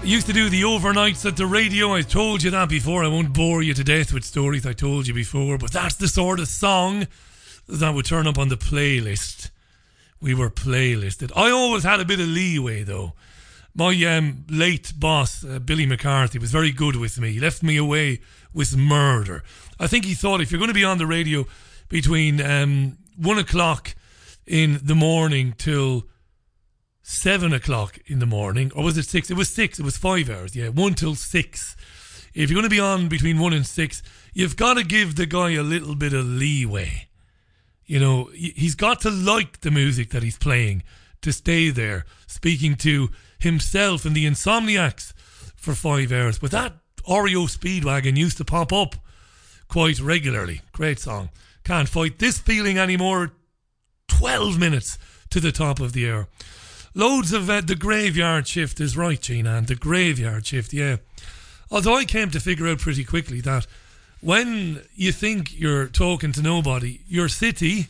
used to do the overnights at the radio. I told you that before. I won't bore you to death with stories I told you before, but that's the sort of song that would turn up on the playlist. We were playlisted. I always had a bit of leeway, though. My um, late boss, uh, Billy McCarthy, was very good with me. He left me away with murder. I think he thought if you're going to be on the radio between um, one o'clock in the morning till seven o'clock in the morning, or was it six? It was six. It was five hours. Yeah, one till six. If you're going to be on between one and six, you've got to give the guy a little bit of leeway. You know, he's got to like the music that he's playing to stay there, speaking to himself and the Insomniacs for five hours. But that R E O Speedwagon used to pop up quite regularly. Great song. Can't fight this feeling anymore. twelve minutes to the top of the hour. Loads of uh, the Graveyard Shift is right, Gina, and the Graveyard Shift, yeah. Although I came to figure out pretty quickly that when you think you're talking to nobody, your city,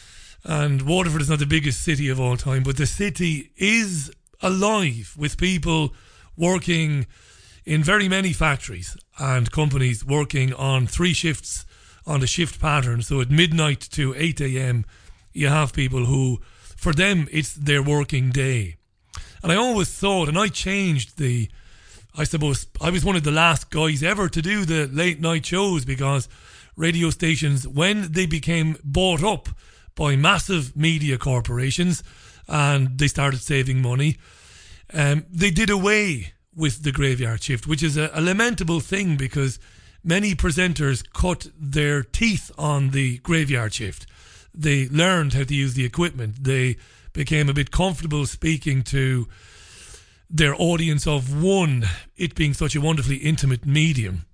and Waterford is not the biggest city of all time, but the city is alive with people working in very many factories and companies working on three shifts on a shift pattern. So at midnight to eight a.m. you have people who, for them, it's their working day. And I always thought, and I changed the, I suppose, I was one of the last guys ever to do the late night shows because radio stations, when they became bought up by massive media corporations and they started saving money, um, they did away with the Graveyard Shift, which is a, a lamentable thing because many presenters cut their teeth on the Graveyard Shift. They learned how to use the equipment. They became a bit comfortable speaking to their audience of one, it being such a wonderfully intimate medium.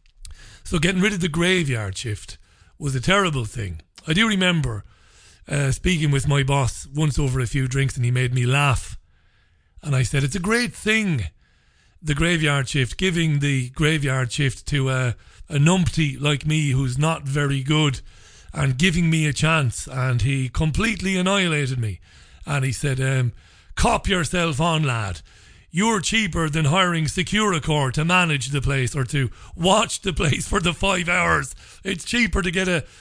So getting rid of the Graveyard Shift was a terrible thing. I do remember uh, speaking with my boss once over a few drinks and he made me laugh. And I said, it's a great thing, the Graveyard Shift, giving the Graveyard Shift to a, a numpty like me who's not very good and giving me a chance. And he completely annihilated me. And he said, um, cop yourself on, lad. You're cheaper than hiring Securicor to manage the place or to watch the place for the five hours. It's cheaper to get a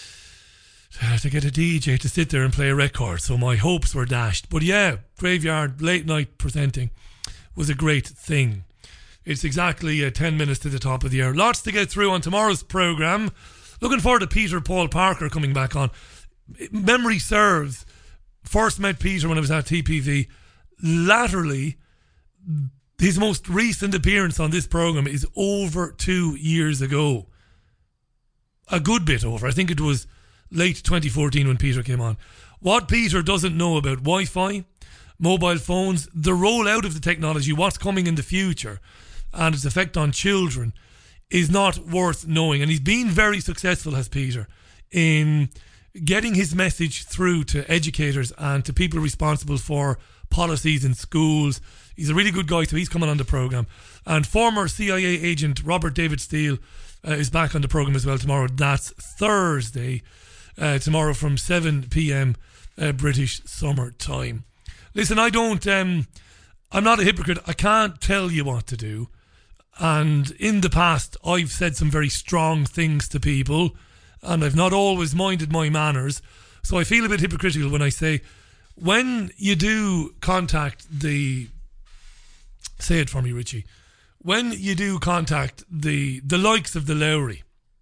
to get a D J to sit there and play a record. So my hopes were dashed. But yeah, Graveyard late night presenting was a great thing. It's exactly uh, ten minutes to the top of the hour. Lots to get through on tomorrow's programme. Looking forward to Peter Paul Parker coming back on. Memory serves, first met Peter when I was at T P V. Latterly, his most recent appearance on this programme is over two years ago. A good bit over. I think it was late twenty fourteen when Peter came on. What Peter doesn't know about Wi-Fi, mobile phones, the rollout of the technology, what's coming in the future, and its effect on children is not worth knowing. And he's been very successful, has Peter, in getting his message through to educators and to people responsible for policies in schools. He's a really good guy, so he's coming on the programme. And former C I A agent Robert David Steele uh, is back on the programme as well tomorrow. That's Thursday, uh, tomorrow from seven p.m. Uh, British summer time. Listen, I don't, um, I'm not a hypocrite. I can't tell you what to do. And in the past, I've said some very strong things to people, and I've not always minded my manners. So I feel a bit hypocritical when I say, when you do contact the, say it for me, Richie, when you do contact the the likes of the Lowry,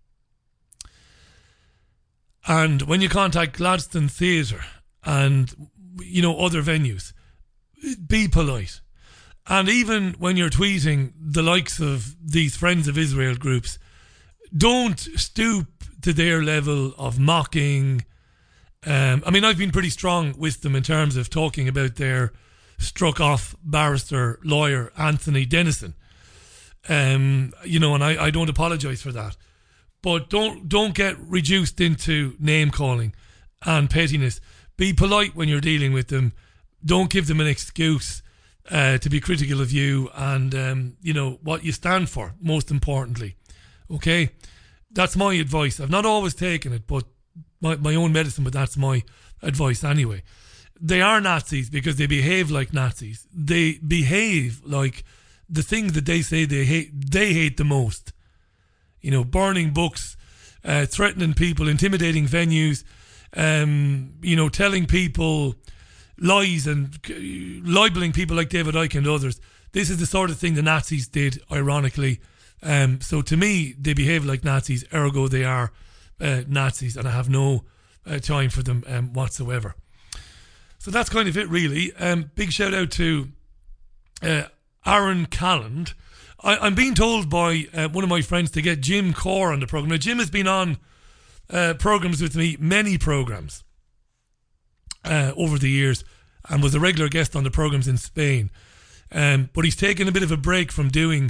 and when you contact Gladstone Theatre and, you know, other venues, be polite. And even when you're tweeting the likes of these Friends of Israel groups, don't stoop to their level of mocking. Um, I mean, I've been pretty strong with them in terms of talking about their struck off barrister lawyer, Anthony Dennison. Um, you know, and I, I don't apologise for that. But don't don't get reduced into name calling and pettiness. Be polite when you're dealing with them. Don't give them an excuse uh, to be critical of you and, um, you know, what you stand for, most importantly. Okay? That's my advice. I've not always taken it, but my, my own medicine, but that's my advice anyway. They are Nazis because they behave like Nazis. They behave like the things that they say they hate, they hate the most. You know, burning books, uh, threatening people, intimidating venues, um, you know, telling people lies and libeling people like David Icke and others. This is the sort of thing the Nazis did, ironically. Um, so to me, they behave like Nazis, ergo they are uh, Nazis, and I have no uh, time for them um, whatsoever. So that's kind of it, really. Um, big shout out to uh, Aaron Calland. I, I'm being told by uh, one of my friends to get Jim Core on the programme. Now, Jim has been on uh, programmes with me, many programmes, uh, over the years, and was a regular guest on the programmes in Spain. Um, but he's taken a bit of a break from doing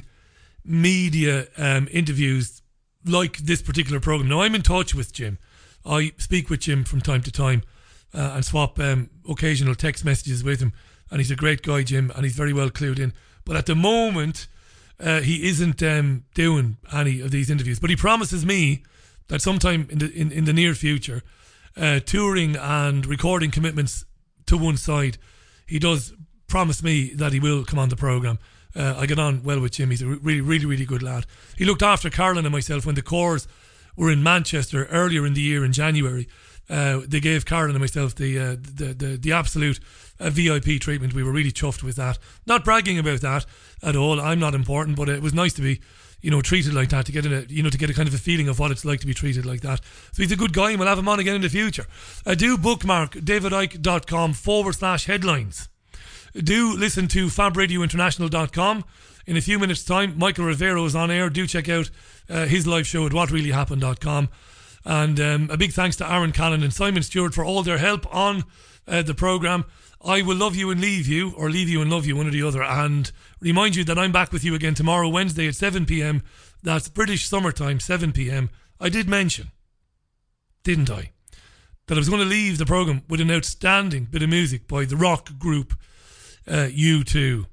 media um, interviews like this particular programme. Now, I'm in touch with Jim. I speak with Jim from time to time uh, and swap um, occasional text messages with him. And he's a great guy, Jim, and he's very well clued in. But at the moment, uh, he isn't um, doing any of these interviews. But he promises me that sometime in the, in, in the near future, uh, touring and recording commitments to one side, he does promise me that he will come on the programme. Uh, I get on well with Jim. He's a really, really, really good lad. He looked after Caroline and myself when the Corrs were in Manchester earlier in the year in January. Uh, they gave Caroline and myself the uh, the, the the absolute uh, V I P treatment. We were really chuffed with that. Not bragging about that at all. I'm not important, but it was nice to be, you know, treated like that, to get in a, you know, to get a kind of a feeling of what it's like to be treated like that. So he's a good guy, and we'll have him on again in the future. Uh, do bookmark davidicke.com forward slash headlines. Do listen to fab radio international dot com. In a few minutes' time, Michael Rivero is on air. Do check out uh, his live show at what really happened dot com. And um, a big thanks to Aaron Callan and Simon Stewart for all their help on uh, the programme. I will love you and leave you, or leave you and love you, one or the other. And remind you that I'm back with you again tomorrow, Wednesday at seven p.m. That's British summertime, seven p.m. I did mention, didn't I, that I was going to leave the programme with an outstanding bit of music by the rock group Uh, U two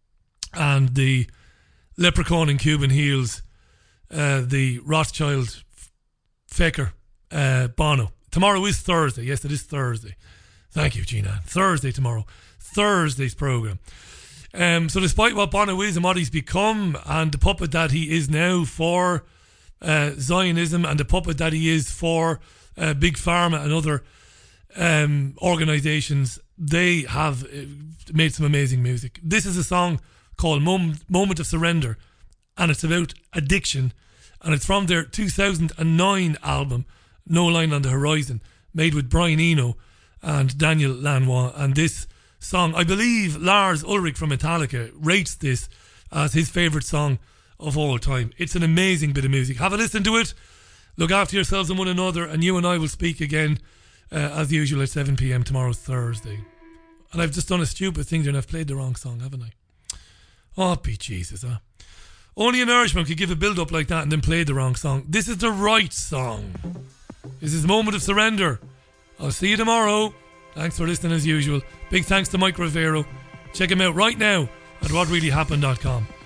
and the Leprechaun in Cuban Heels, uh, the Rothschild Faker, uh, Bono. Tomorrow is Thursday. Yes, it is Thursday. Thank you, Gina. Thursday tomorrow. Thursday's programme. Um, so despite what Bono is and what he's become, and the puppet that he is now for uh, Zionism, and the puppet that he is for uh, Big Pharma and other um, organisations, they have made some amazing music. This is a song called Moment, Moment of Surrender, and it's about addiction, and it's from their two thousand nine album No Line on the Horizon, made with Brian Eno and Daniel Lanois. And this song, I believe Lars Ulrich from Metallica rates this as his favourite song of all time. It's an amazing bit of music. Have a listen to it. Look after yourselves and one another, and you and I will speak again Uh, as usual at seven p.m. tomorrow, Thursday. And I've just done a stupid thing there, and I've played the wrong song, haven't I? Oh, be Jesus, huh? Only an Irishman could give a build-up like that and then play the wrong song. This is the right song. This is Moment of Surrender. I'll see you tomorrow. Thanks for listening as usual. Big thanks to Mike Rivero. Check him out right now at what really happened dot com.